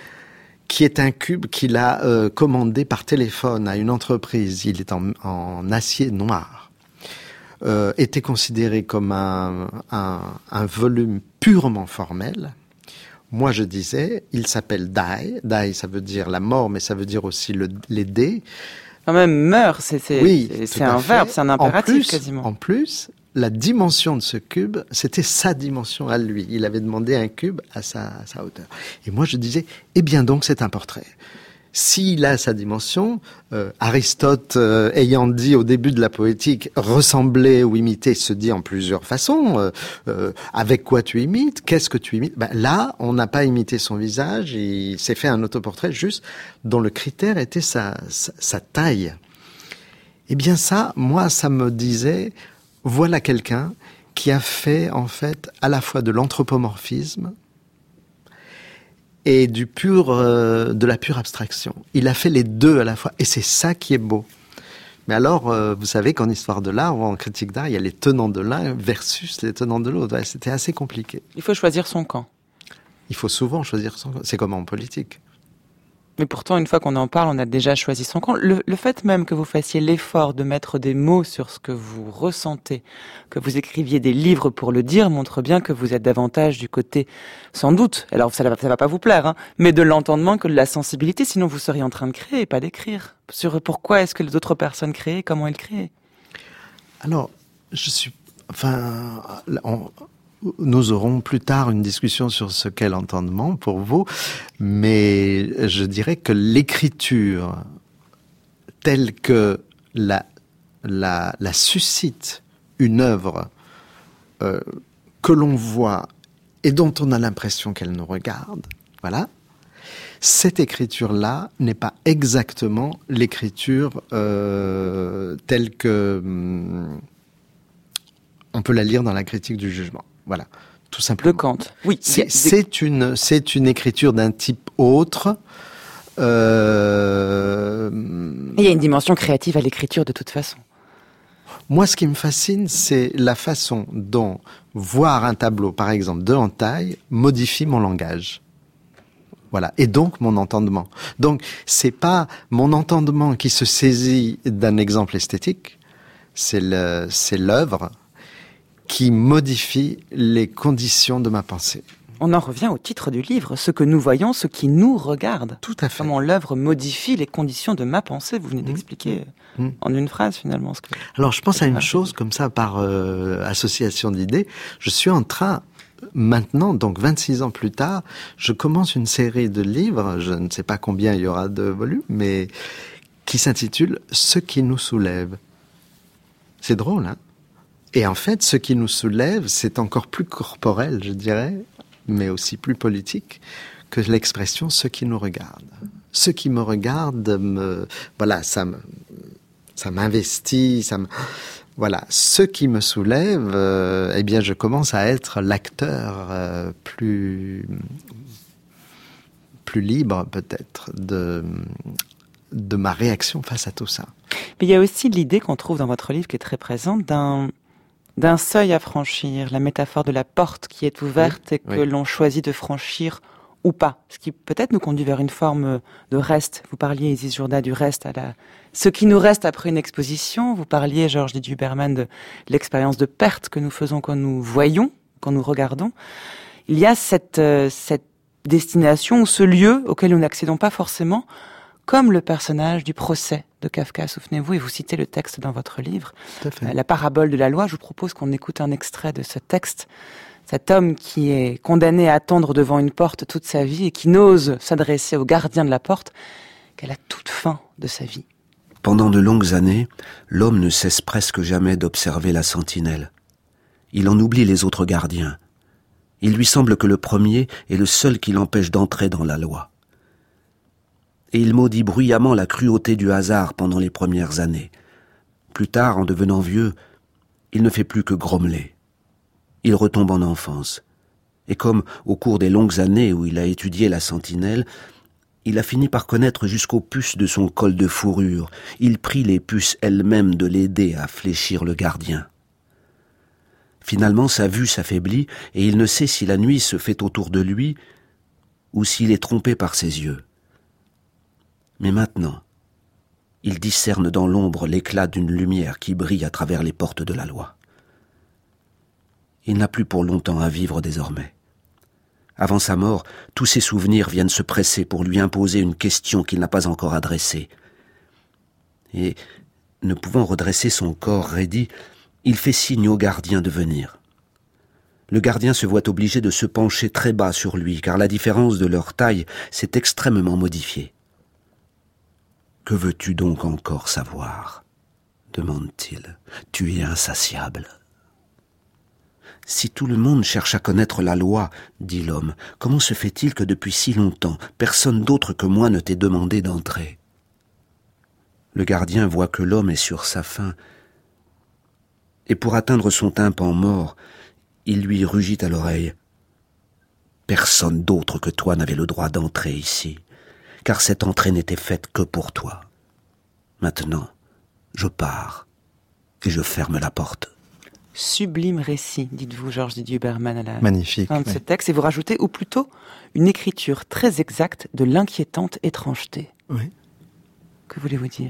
qui est un cube qu'il a euh, commandé par téléphone à une entreprise, il est en, en acier noir, euh, était considéré comme un, un, un volume purement formel. Moi, je disais, il s'appelle Die. Die, ça veut dire la mort, mais ça veut dire aussi le, les dés. Quand même, meurt, c'est, c'est, oui, c'est, c'est un verbe, c'est un impératif en plus, quasiment. En plus, la dimension de ce cube, c'était sa dimension à lui. Il avait demandé un cube à sa, à sa hauteur. Et moi, je disais, eh bien donc, c'est un portrait. S'il a sa dimension, euh, Aristote, euh, ayant dit au début de la poétique, ressembler ou imiter se dit en plusieurs façons. Euh, euh, avec quoi tu imites? Qu'est-ce que tu imites? Ben, là, on n'a pas imité son visage, il s'est fait un autoportrait juste dont le critère était sa, sa, sa taille. Eh bien ça, moi, ça me disait, voilà quelqu'un qui a fait en fait à la fois de l'anthropomorphisme et du pur, euh, de la pure abstraction. Il a fait les deux à la fois, et c'est ça qui est beau. Mais alors, euh, vous savez qu'en histoire de l'art ou en critique d'art, il y a les tenants de l'un versus les tenants de l'autre. Ouais, c'était assez compliqué. Il faut choisir son camp. Il faut souvent choisir son camp. C'est comme en politique. Mais pourtant, une fois qu'on en parle, on a déjà choisi son camp. Le, le fait même que vous fassiez l'effort de mettre des mots sur ce que vous ressentez, que vous écriviez des livres pour le dire, montre bien que vous êtes davantage du côté, sans doute, alors ça ne va pas vous plaire, hein, mais de l'entendement que de la sensibilité, sinon vous seriez en train de créer et pas d'écrire. Sur pourquoi est-ce que les autres personnes créaient, comment elles créaient. Alors, je suis... Enfin... On... Nous aurons plus tard une discussion sur ce qu'est l'entendement pour vous, mais je dirais que l'écriture telle que la, la, la suscite une œuvre euh, que l'on voit et dont on a l'impression qu'elle nous regarde, voilà, cette écriture-là n'est pas exactement l'écriture euh, telle que hum, on peut la lire dans la critique du jugement. Voilà, tout simplement. De Kant, oui. C'est, des... c'est, une, c'est une écriture d'un type autre. Euh... Il y a une dimension créative à l'écriture de toute façon. Moi, ce qui me fascine, c'est la façon dont voir un tableau, par exemple, de entaille, modifie mon langage. Voilà, et donc mon entendement. Donc, c'est pas mon entendement qui se saisit d'un exemple esthétique, c'est, le, c'est l'œuvre qui modifie les conditions de ma pensée. On en revient au titre du livre, ce que nous voyons, ce qui nous regarde. Tout à fait. Comment l'œuvre modifie les conditions de ma pensée. Vous venez d'expliquer mmh. Mmh. en une phrase finalement. Ce que... Alors je pense à une chose comme ça par euh, association d'idées. Je suis en train, maintenant, donc vingt-six ans plus tard, je commence une série de livres, je ne sais pas combien il y aura de volumes, mais qui s'intitule « Ce qui nous soulève ». C'est drôle, hein? Et en fait, ce qui nous soulève, c'est encore plus corporel, je dirais, mais aussi plus politique, que l'expression « ce qui nous regarde ». Ce qui me regarde, me, voilà, ça, me, ça m'investit, ça me, Voilà, ce qui me soulève, euh, eh bien, je commence à être l'acteur euh, plus plus libre, peut-être, de de ma réaction face à tout ça. Mais il y a aussi l'idée qu'on trouve dans votre livre, qui est très présente, d'un d'un seuil à franchir, la métaphore de la porte qui est ouverte oui, et que oui. l'on choisit de franchir ou pas, ce qui peut-être nous conduit vers une forme de reste. Vous parliez, Isis Jourda, du reste à la... Ce qui nous reste après une exposition, vous parliez, Georges Didier Huberman, de l'expérience de perte que nous faisons quand nous voyons, quand nous regardons. Il y a cette, euh, cette destination, ou ce lieu auquel nous n'accédons pas forcément, comme le personnage du procès de Kafka, souvenez-vous, et vous citez le texte dans votre livre, euh, la parabole de la loi. Je vous propose qu'on écoute un extrait de ce texte. Cet homme qui est condamné à attendre devant une porte toute sa vie et qui n'ose s'adresser au gardien de la porte qu'à la toute fin de sa vie. Pendant de longues années, l'homme ne cesse presque jamais d'observer la sentinelle. Il en oublie les autres gardiens. Il lui semble que le premier est le seul qui l'empêche d'entrer dans la loi. Et il maudit bruyamment la cruauté du hasard pendant les premières années. Plus tard, en devenant vieux, il ne fait plus que grommeler. Il retombe en enfance. Et comme, au cours des longues années où il a étudié la sentinelle, il a fini par connaître jusqu'aux puces de son col de fourrure, il prie les puces elles-mêmes de l'aider à fléchir le gardien. Finalement, sa vue s'affaiblit et il ne sait si la nuit se fait autour de lui ou s'il est trompé par ses yeux. Mais maintenant, il discerne dans l'ombre l'éclat d'une lumière qui brille à travers les portes de la loi. Il n'a plus pour longtemps à vivre désormais. Avant sa mort, tous ses souvenirs viennent se presser pour lui imposer une question qu'il n'a pas encore adressée. Et, ne pouvant redresser son corps raidi, il fait signe au gardien de venir. Le gardien se voit obligé de se pencher très bas sur lui, car la différence de leur taille s'est extrêmement modifiée. « Que veux-tu donc encore savoir ?» demande-t-il. « Tu es insatiable. » « Si tout le monde cherche à connaître la loi, dit l'homme, comment se fait-il que depuis si longtemps, personne d'autre que moi ne t'ait demandé d'entrer ?» Le gardien voit que l'homme est sur sa faim, et pour atteindre son tympan mort, il lui rugit à l'oreille. « Personne d'autre que toi n'avait le droit d'entrer ici, car cette entrée n'était faite que pour toi. Maintenant, je pars, et je ferme la porte. » Sublime récit, dites-vous, Georges Didier Huberman, à la Magnifique, fin de oui. ce texte, et vous rajoutez, ou plutôt, une écriture très exacte de l'inquiétante étrangeté. Oui. Que voulez-vous dire ?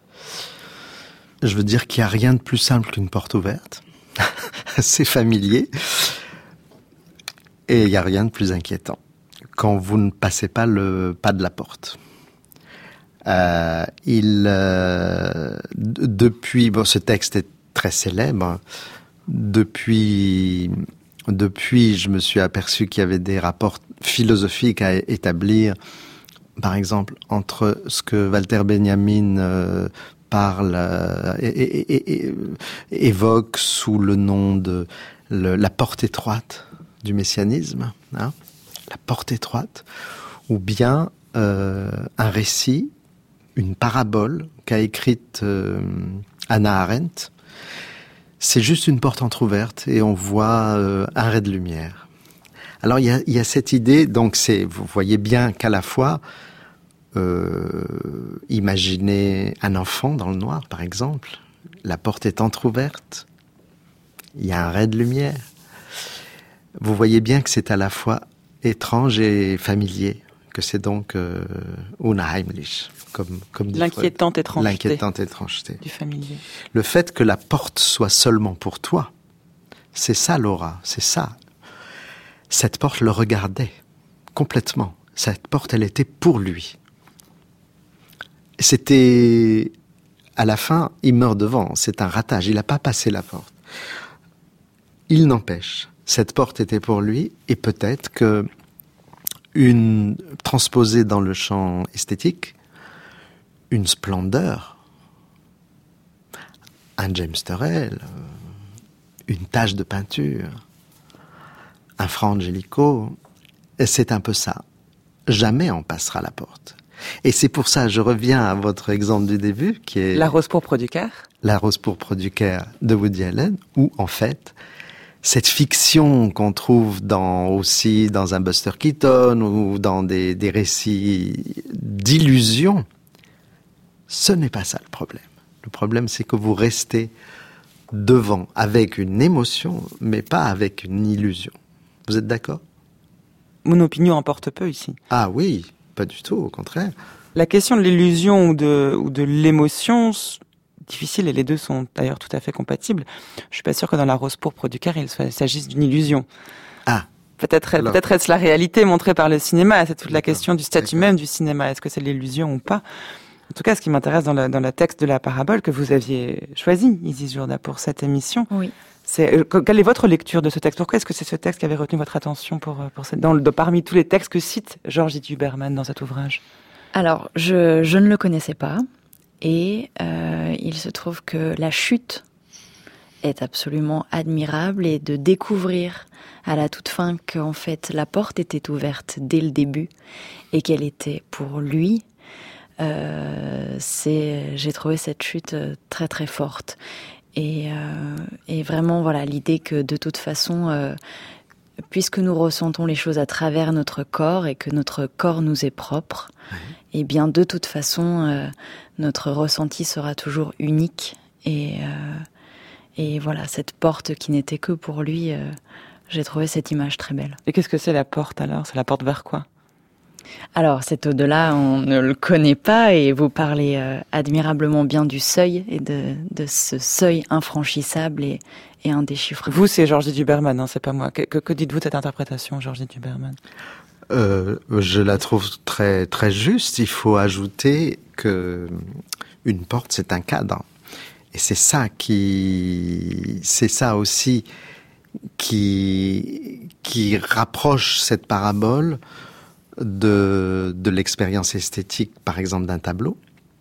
Je veux dire qu'il n'y a rien de plus simple qu'une porte ouverte. C'est familier. Et il n'y a rien de plus inquiétant quand vous ne passez pas le pas de la porte. Euh, il, euh, d- depuis, bon, ce texte est très célèbre. Depuis, depuis, je me suis aperçu qu'il y avait des rapports philosophiques à établir, par exemple, entre ce que Walter Benjamin euh, parle euh, et, et, et, et évoque sous le nom de le, la porte étroite du messianisme, hein, la porte étroite, ou bien euh, un récit, une parabole qu'a écrite euh, Hannah Arendt. C'est juste une porte entrouverte et on voit euh, un ray de lumière. Alors il y a, il y a cette idée, donc c'est, vous voyez bien qu'à la fois, euh, imaginez un enfant dans le noir, par exemple, la porte est entrouverte, il y a un ray de lumière. Vous voyez bien que c'est à la fois étrange et familier, que c'est donc euh, unheimlich, comme, comme dit L'inquiétante Freud. étrangeté. L'inquiétante étrangeté. Du familier. Le fait que la porte soit seulement pour toi, c'est ça l'aura, c'est ça. Cette porte le regardait complètement. Cette porte, elle était pour lui. C'était, à la fin, il meurt devant. C'est un ratage. Il n'a pas passé la porte. Il n'empêche, cette porte était pour lui, et peut-être que une transposée dans le champ esthétique, une splendeur, un James Turrell, une tache de peinture, un Fra Angelico, c'est un peu ça. Jamais on passera la porte. Et c'est pour ça, je reviens à votre exemple du début, qui est... La rose pourpre du cœur. La Rose pourpre du Caire de Woody Allen, où en fait, cette fiction qu'on trouve dans, aussi dans un Buster Keaton ou dans des, des récits d'illusion, ce n'est pas ça le problème. Le problème, c'est que vous restez devant avec une émotion, mais pas avec une illusion. Vous êtes d'accord ? Mon opinion importe peu ici. Ah oui, pas du tout, au contraire. La question de l'illusion ou de, ou de l'émotion, difficile, et les deux sont d'ailleurs tout à fait compatibles. Je suis pas sûr que dans La Rose pourpre du Caire, il s'agisse d'une illusion. Ah. Peut-être, Alors. peut-être est-ce la réalité montrée par le cinéma. C'est toute la question du statut même du cinéma. Est-ce que c'est l'illusion ou pas ? En tout cas, ce qui m'intéresse dans le, dans le texte de la parabole que vous aviez choisi, Isis Jourda, pour cette émission, oui. c'est, quelle est votre lecture de ce texte ? Pourquoi est-ce que c'est ce texte qui avait retenu votre attention pour, pour cette, dans, dans, parmi tous les textes que cite Georges Huberman dans cet ouvrage ? Alors, je, je ne le connaissais pas, et euh, il se trouve que la chute est absolument admirable, et de découvrir à la toute fin qu'en fait la porte était ouverte dès le début, et qu'elle était pour lui, euh, c'est, j'ai trouvé cette chute très très forte. Et, euh, et vraiment, voilà, l'idée que de toute façon, euh, puisque nous ressentons les choses à travers notre corps et que notre corps nous est propre, oui. Eh bien, de toute façon, euh, notre ressenti sera toujours unique. Et, euh, et voilà, cette porte qui n'était que pour lui, euh, j'ai trouvé cette image très belle. Et qu'est-ce que c'est la porte alors ? C'est la porte vers quoi ? Alors, cet au-delà, on ne le connaît pas, et vous parlez euh, admirablement bien du seuil, et de, de ce seuil infranchissable et, et indéchiffrable. Vous, c'est Georges Huberman, hein, c'est pas moi. Que, que, que dites-vous de cette interprétation, Georges Huberman ? euh, Je la trouve très, très juste. Il faut ajouter que une porte, c'est un cadre. Et c'est ça qui... C'est ça aussi qui, qui rapproche cette parabole de, de l'expérience esthétique, par exemple, d'un tableau.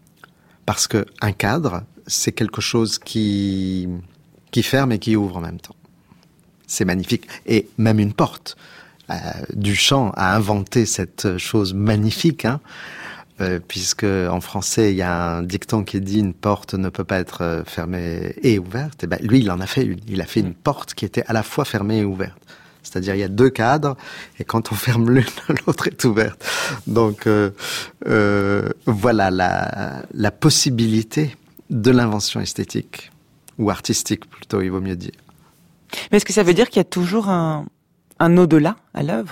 Parce qu'un cadre, c'est quelque chose qui, qui ferme et qui ouvre en même temps. C'est magnifique. Et même une porte. Euh, Duchamp a inventé cette chose magnifique, hein, euh, puisque en français, il y a un dicton qui dit « une porte ne peut pas être fermée et ouverte ». Et ben, lui, il en a fait une. Il a fait une porte qui était à la fois fermée et ouverte. C'est-à-dire, il y a deux cadres, et quand on ferme l'une, l'autre est ouverte. Donc, euh, euh, voilà la, la possibilité de l'invention esthétique, ou artistique plutôt, il vaut mieux dire. Mais est-ce que ça veut dire qu'il y a toujours un, un au-delà à l'œuvre ?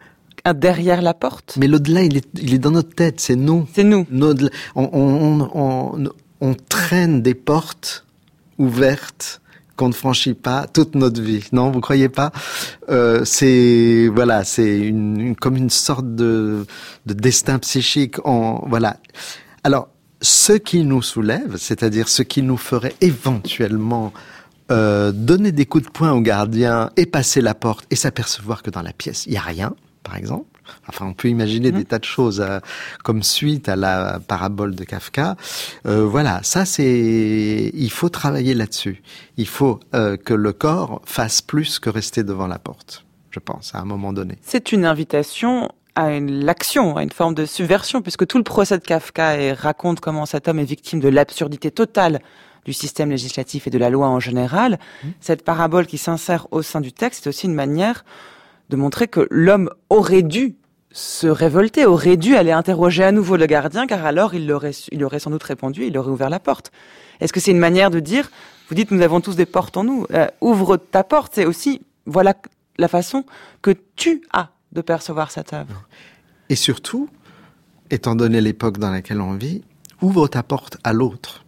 Un derrière la porte ? Mais l'au-delà, il est, il est dans notre tête, c'est nous. C'est nous. Nos, on, on, on, on traîne des portes ouvertes qu'on ne franchit pas toute notre vie. Non, vous croyez pas ? euh, C'est voilà, c'est une, une comme une sorte de, de destin psychique. En voilà. Alors, ce qui nous soulève, c'est-à-dire ce qui nous ferait éventuellement euh, donner des coups de poing au gardien et passer la porte et s'apercevoir que dans la pièce il y a rien, par exemple. Enfin, on peut imaginer mmh. des tas de choses euh, comme suite à la parabole de Kafka. Euh, voilà, ça c'est... Il faut travailler là-dessus. Il faut euh, que le corps fasse plus que rester devant la porte, je pense, à un moment donné. C'est une invitation à une, l'action, à une forme de subversion, puisque tout le procès de Kafka est, raconte comment cet homme est victime de l'absurdité totale du système législatif et de la loi en général. Mmh. Cette parabole qui s'insère au sein du texte, c'est aussi une manière de montrer que l'homme aurait dû se révolter, aurait dû aller interroger à nouveau le gardien, car alors il aurait, il aurait sans doute répondu, il aurait ouvert la porte. Est-ce que c'est une manière de dire, vous dites nous avons tous des portes en nous, euh, ouvre ta porte, c'est aussi, voilà la façon que tu as de percevoir cette œuvre. Et surtout, étant donné l'époque dans laquelle on vit, ouvre ta porte à l'autre.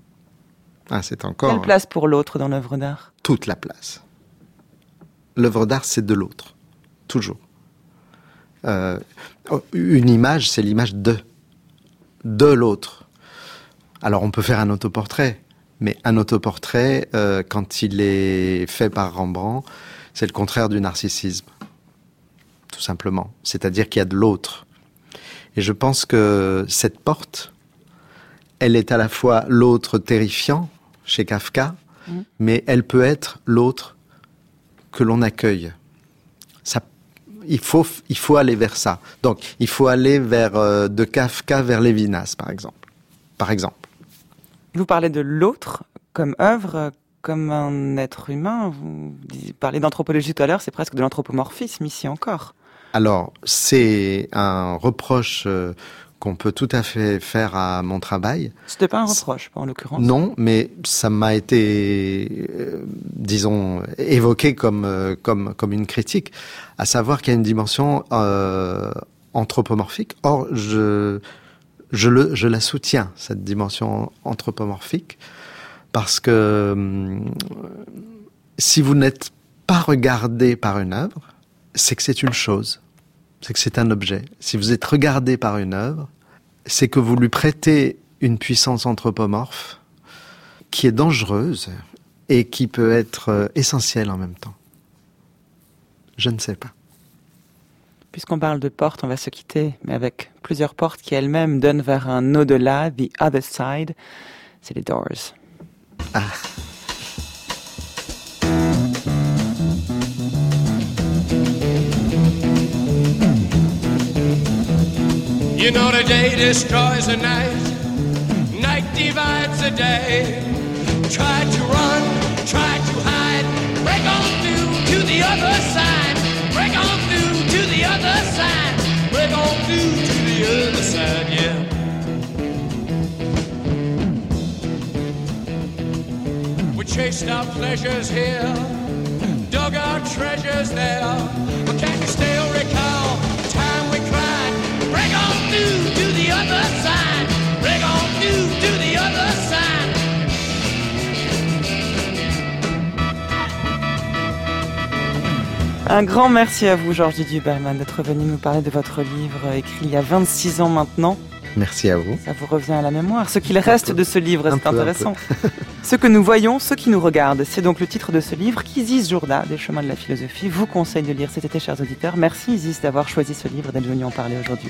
Ah, c'est encore... Quelle place pour l'autre dans l'œuvre d'art ? Toute la place. L'œuvre d'art, c'est de l'autre. Toujours. Euh, une image, c'est l'image de. De l'autre. Alors, on peut faire un autoportrait, mais un autoportrait, euh, quand il est fait par Rembrandt, c'est le contraire du narcissisme. Tout simplement. C'est-à-dire qu'il y a de l'autre. Et je pense que cette porte, elle est à la fois l'autre terrifiant, chez Kafka, mmh. mais elle peut être l'autre que l'on accueille. Ça, il faut, il faut aller vers ça. Donc, il faut aller vers euh, de Kafka vers Lévinas, par exemple. Par exemple. Vous parlez de l'autre comme œuvre, comme un être humain. Vous parlez d'anthropologie tout à l'heure, c'est presque de l'anthropomorphisme ici encore. Alors, c'est un reproche euh, qu'on peut tout à fait faire à mon travail. C'était pas un reproche, pas en l'occurrence. Non, mais ça m'a été, euh, disons, évoqué comme, euh, comme, comme une critique, à savoir qu'il y a une dimension euh, anthropomorphique. Or, je, je, le, je la soutiens, cette dimension anthropomorphique, parce que euh, si vous n'êtes pas regardé par une œuvre, c'est que c'est une chose, c'est que c'est un objet. Si vous êtes regardé par une œuvre, c'est que vous lui prêtez une puissance anthropomorphe qui est dangereuse et qui peut être essentielle en même temps. Je ne sais pas. Puisqu'on parle de portes, on va se quitter, mais avec plusieurs portes qui elles-mêmes donnent vers un au-delà, the other side, c'est les Doors. Ah. You know the day destroys the night, night divides the day. Try to run, try to hide, break on through to the other side, break on through to the other side, break on through to the other side, yeah. We chased our pleasures here, dug our treasures there, but can you still recall the time we cried? Break on through to the other side. Break on through to the other side. Un grand merci à vous, Georges Didier Berman, d'être venu nous parler de votre livre écrit il y a vingt-six ans maintenant. Merci à vous. Ça vous revient à la mémoire. Ce qu'il reste de ce livre, c'est peu, intéressant. Ce que nous voyons, ce qui nous regarde, c'est donc le titre de ce livre qu'Isis Jourda, des chemins de la philosophie, vous conseille de lire cet été, chers auditeurs. Merci Isis d'avoir choisi ce livre et d'être venu en parler aujourd'hui.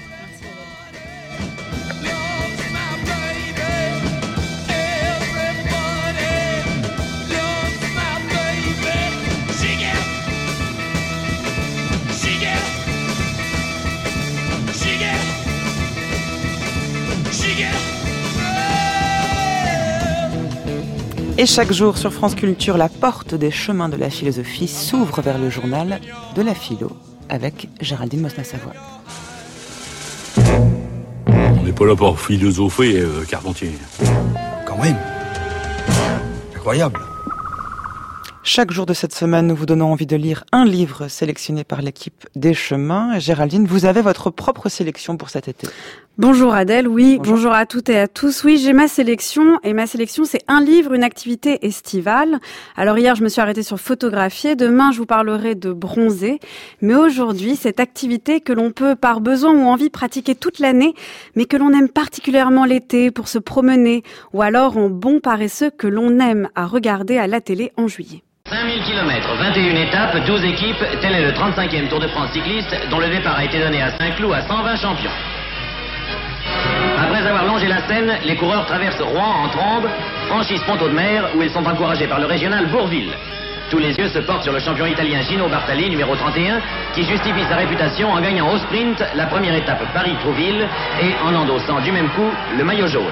Et chaque jour sur France Culture, la porte des chemins de la philosophie s'ouvre vers le journal de la philo avec Géraldine Mosna-Savoie. On n'est pas là pour philosopher, euh, Carpentier. Quand même. Incroyable. Chaque jour de cette semaine, nous vous donnons envie de lire un livre sélectionné par l'équipe des Chemins. Et Géraldine, vous avez votre propre sélection pour cet été. Bonjour Adèle, oui, bonjour. bonjour à toutes et à tous. Oui, j'ai ma sélection, et ma sélection, c'est un livre, une activité estivale. Alors hier, je me suis arrêtée sur photographier, demain, je vous parlerai de bronzer. Mais aujourd'hui, cette activité que l'on peut, par besoin ou envie, pratiquer toute l'année, mais que l'on aime particulièrement l'été pour se promener, ou alors en bon paresseux que l'on aime à regarder à la télé en juillet. cinq mille kilomètres, vingt et une étapes, douze équipes, tel est le trente-cinquième Tour de France cycliste dont le départ a été donné à Saint-Cloud à cent vingt champions. Après avoir longé la Seine, les coureurs traversent Rouen en trombe, franchissent Pont-Audemer où ils sont encouragés par le régional Bourville. Tous les yeux se portent sur le champion italien Gino Bartali, numéro trente et un, qui justifie sa réputation en gagnant au sprint la première étape Paris-Trouville et en endossant du même coup le maillot jaune.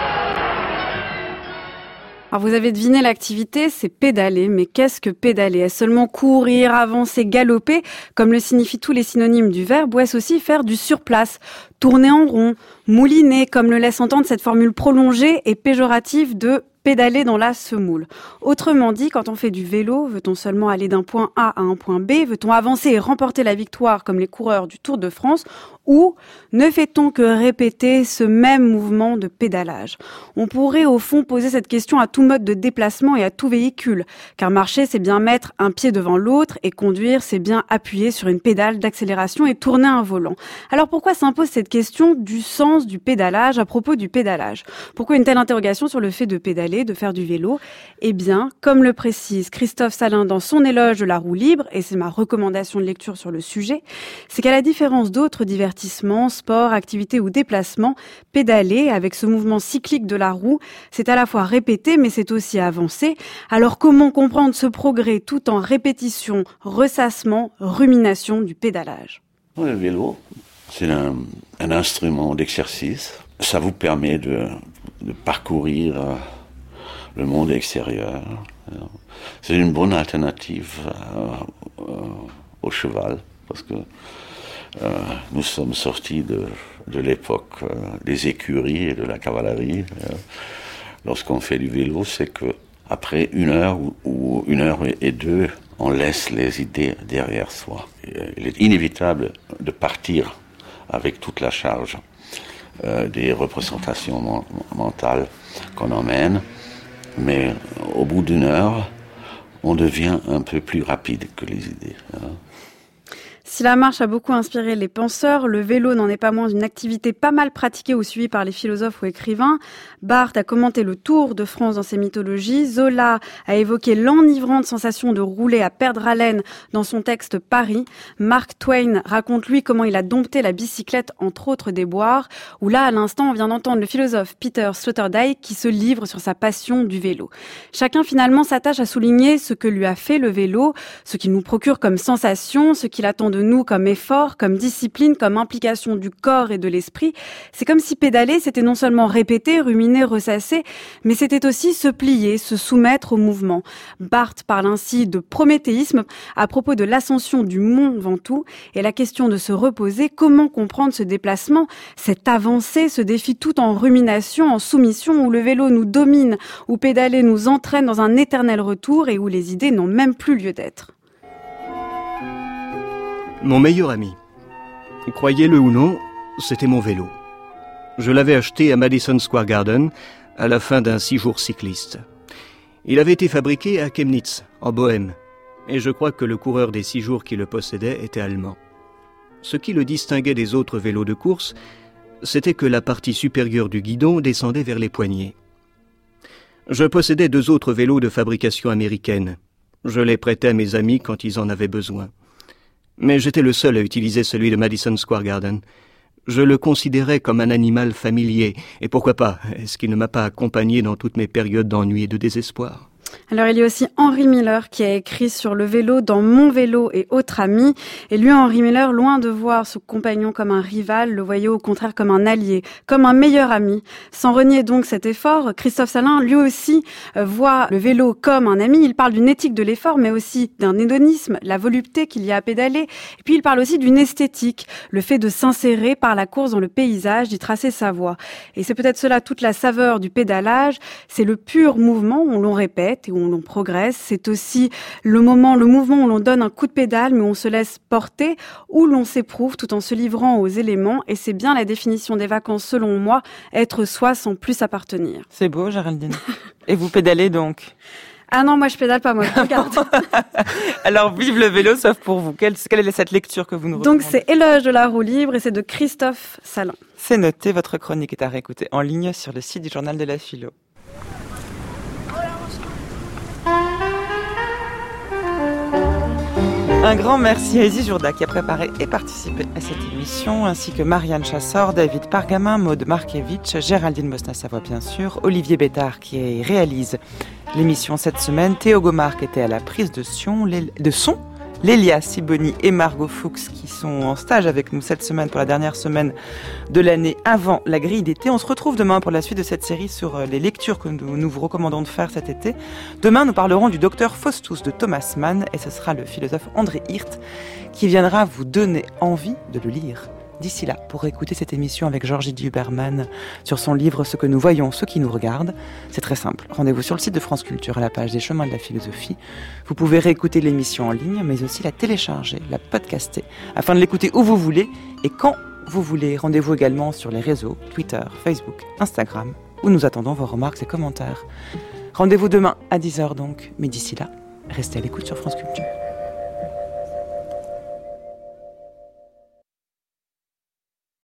Alors vous avez deviné l'activité, c'est pédaler. Mais qu'est-ce que pédaler? Est-ce seulement courir, avancer, galoper, comme le signifient tous les synonymes du verbe, ou est-ce aussi faire du surplace, tourner en rond, mouliner, comme le laisse entendre cette formule prolongée et péjorative de pédaler dans la semoule. Autrement dit, quand on fait du vélo, veut-on seulement aller d'un point A à un point B? Veut-on avancer et remporter la victoire comme les coureurs du Tour de France? Ou ne fait-on que répéter ce même mouvement de pédalage? On pourrait au fond poser cette question à tout mode de déplacement et à tout véhicule, car marcher c'est bien mettre un pied devant l'autre et conduire c'est bien appuyer sur une pédale d'accélération et tourner un volant. Alors pourquoi s'impose cette question du sens du pédalage à propos du pédalage? Pourquoi une telle interrogation sur le fait de pédaler, de faire du vélo? Eh bien, comme le précise Christophe Salin dans son éloge de la roue libre, et c'est ma recommandation de lecture sur le sujet, c'est qu'à la différence d'autres divertissements, sport, activité ou déplacement, pédaler avec ce mouvement cyclique de la roue, c'est à la fois répéter mais c'est aussi avancer. Alors comment comprendre ce progrès tout en répétition, ressassement, rumination du pédalage? Le vélo, c'est un, un instrument d'exercice. Ça vous permet de, de parcourir le monde extérieur. C'est une bonne alternative euh, euh, au cheval, parce que euh, nous sommes sortis de, de l'époque euh, des écuries et de la cavalerie. Euh, lorsqu'on fait du vélo, c'est que après une heure ou, ou une heure et deux, on laisse les idées derrière soi. Il est inévitable de partir avec toute la charge euh, des représentations mon- mentales qu'on emmène, mais au bout d'une heure, on devient un peu plus rapide que les idées. Hein. Si la marche a beaucoup inspiré les penseurs, le vélo n'en est pas moins une activité pas mal pratiquée ou suivie par les philosophes ou écrivains. Barthes a commenté le Tour de France dans ses mythologies. Zola a évoqué l'enivrante sensation de rouler à perdre haleine dans son texte Paris. Mark Twain raconte lui comment il a dompté la bicyclette entre autres déboires. Ou là, à l'instant, on vient d'entendre le philosophe Peter Sloterdijk qui se livre sur sa passion du vélo. Chacun finalement s'attache à souligner ce que lui a fait le vélo, ce qu'il nous procure comme sensation, ce qu'il attend de nous comme effort, comme discipline, comme implication du corps et de l'esprit. C'est comme si pédaler, c'était non seulement répéter, ruminer, ressasser, mais c'était aussi se plier, se soumettre au mouvement. Barthes parle ainsi de prométhéisme à propos de l'ascension du mont Ventoux et la question de se reposer, comment comprendre ce déplacement, cette avancée, ce défi tout en rumination, en soumission, où le vélo nous domine, où pédaler nous entraîne dans un éternel retour et où les idées n'ont même plus lieu d'être. Mon meilleur ami. Croyez-le ou non, c'était mon vélo. Je l'avais acheté à Madison Square Garden à la fin d'un six jours cycliste. Il avait été fabriqué à Chemnitz, en Bohême, et je crois que le coureur des six jours qui le possédait était allemand. Ce qui le distinguait des autres vélos de course, c'était que la partie supérieure du guidon descendait vers les poignets. Je possédais deux autres vélos de fabrication américaine. Je les prêtais à mes amis quand ils en avaient besoin. Mais j'étais le seul à utiliser celui de Madison Square Garden. Je le considérais comme un animal familier. Et pourquoi pas, est-ce qu'il ne m'a pas accompagné dans toutes mes périodes d'ennui et de désespoir ? Alors il y a aussi Henry Miller qui a écrit sur le vélo dans Mon vélo et autres amis. Et lui, Henry Miller, loin de voir son compagnon comme un rival, le voyait au contraire comme un allié, comme un meilleur ami. Sans renier donc cet effort, Christophe Salin, lui aussi, euh, voit le vélo comme un ami. Il parle d'une éthique de l'effort, mais aussi d'un hédonisme, la volupté qu'il y a à pédaler. Et puis il parle aussi d'une esthétique, le fait de s'insérer par la course dans le paysage, d'y tracer sa voie. Et c'est peut-être cela toute la saveur du pédalage, c'est le pur mouvement, on l'on répète, et où l'on progresse. C'est aussi le moment, le mouvement où l'on donne un coup de pédale, mais où on se laisse porter, où l'on s'éprouve tout en se livrant aux éléments. Et c'est bien la définition des vacances, selon moi, être soi sans plus appartenir. C'est beau, Géraldine. Et vous pédalez donc ? Ah non, moi je pédale pas, moi je regarde. Alors vive le vélo, sauf pour vous. Quelle, quelle est cette lecture que vous nous recommandez ? Donc c'est Éloge de la roue libre et c'est de Christophe Salin. C'est noté, votre chronique est à réécouter en ligne sur le site du Journal de la Philo. Un grand merci à Izzy Jourda qui a préparé et participé à cette émission, ainsi que Marianne Chassor, David Pargamin, Maud Markiewicz, Géraldine Bosna-Savoie bien sûr, Olivier Bétard qui réalise l'émission cette semaine, Théo Gomard était à la prise de son, de son Lélia Siboni et Margot Fuchs qui sont en stage avec nous cette semaine pour la dernière semaine de l'année avant la grille d'été. On se retrouve demain pour la suite de cette série sur les lectures que nous, nous vous recommandons de faire cet été. Demain, nous parlerons du docteur Faustus de Thomas Mann et ce sera le philosophe André Hirt qui viendra vous donner envie de le lire. D'ici là, pour écouter cette émission avec Georgie Huberman sur son livre « Ce que nous voyons, ce qui nous regarde », c'est très simple. Rendez-vous sur le site de France Culture à la page des chemins de la philosophie. Vous pouvez réécouter l'émission en ligne, mais aussi la télécharger, la podcaster, afin de l'écouter où vous voulez et quand vous voulez. Rendez-vous également sur les réseaux Twitter, Facebook, Instagram, où nous attendons vos remarques et commentaires. Rendez-vous demain à dix heures donc, mais d'ici là, restez à l'écoute sur France Culture.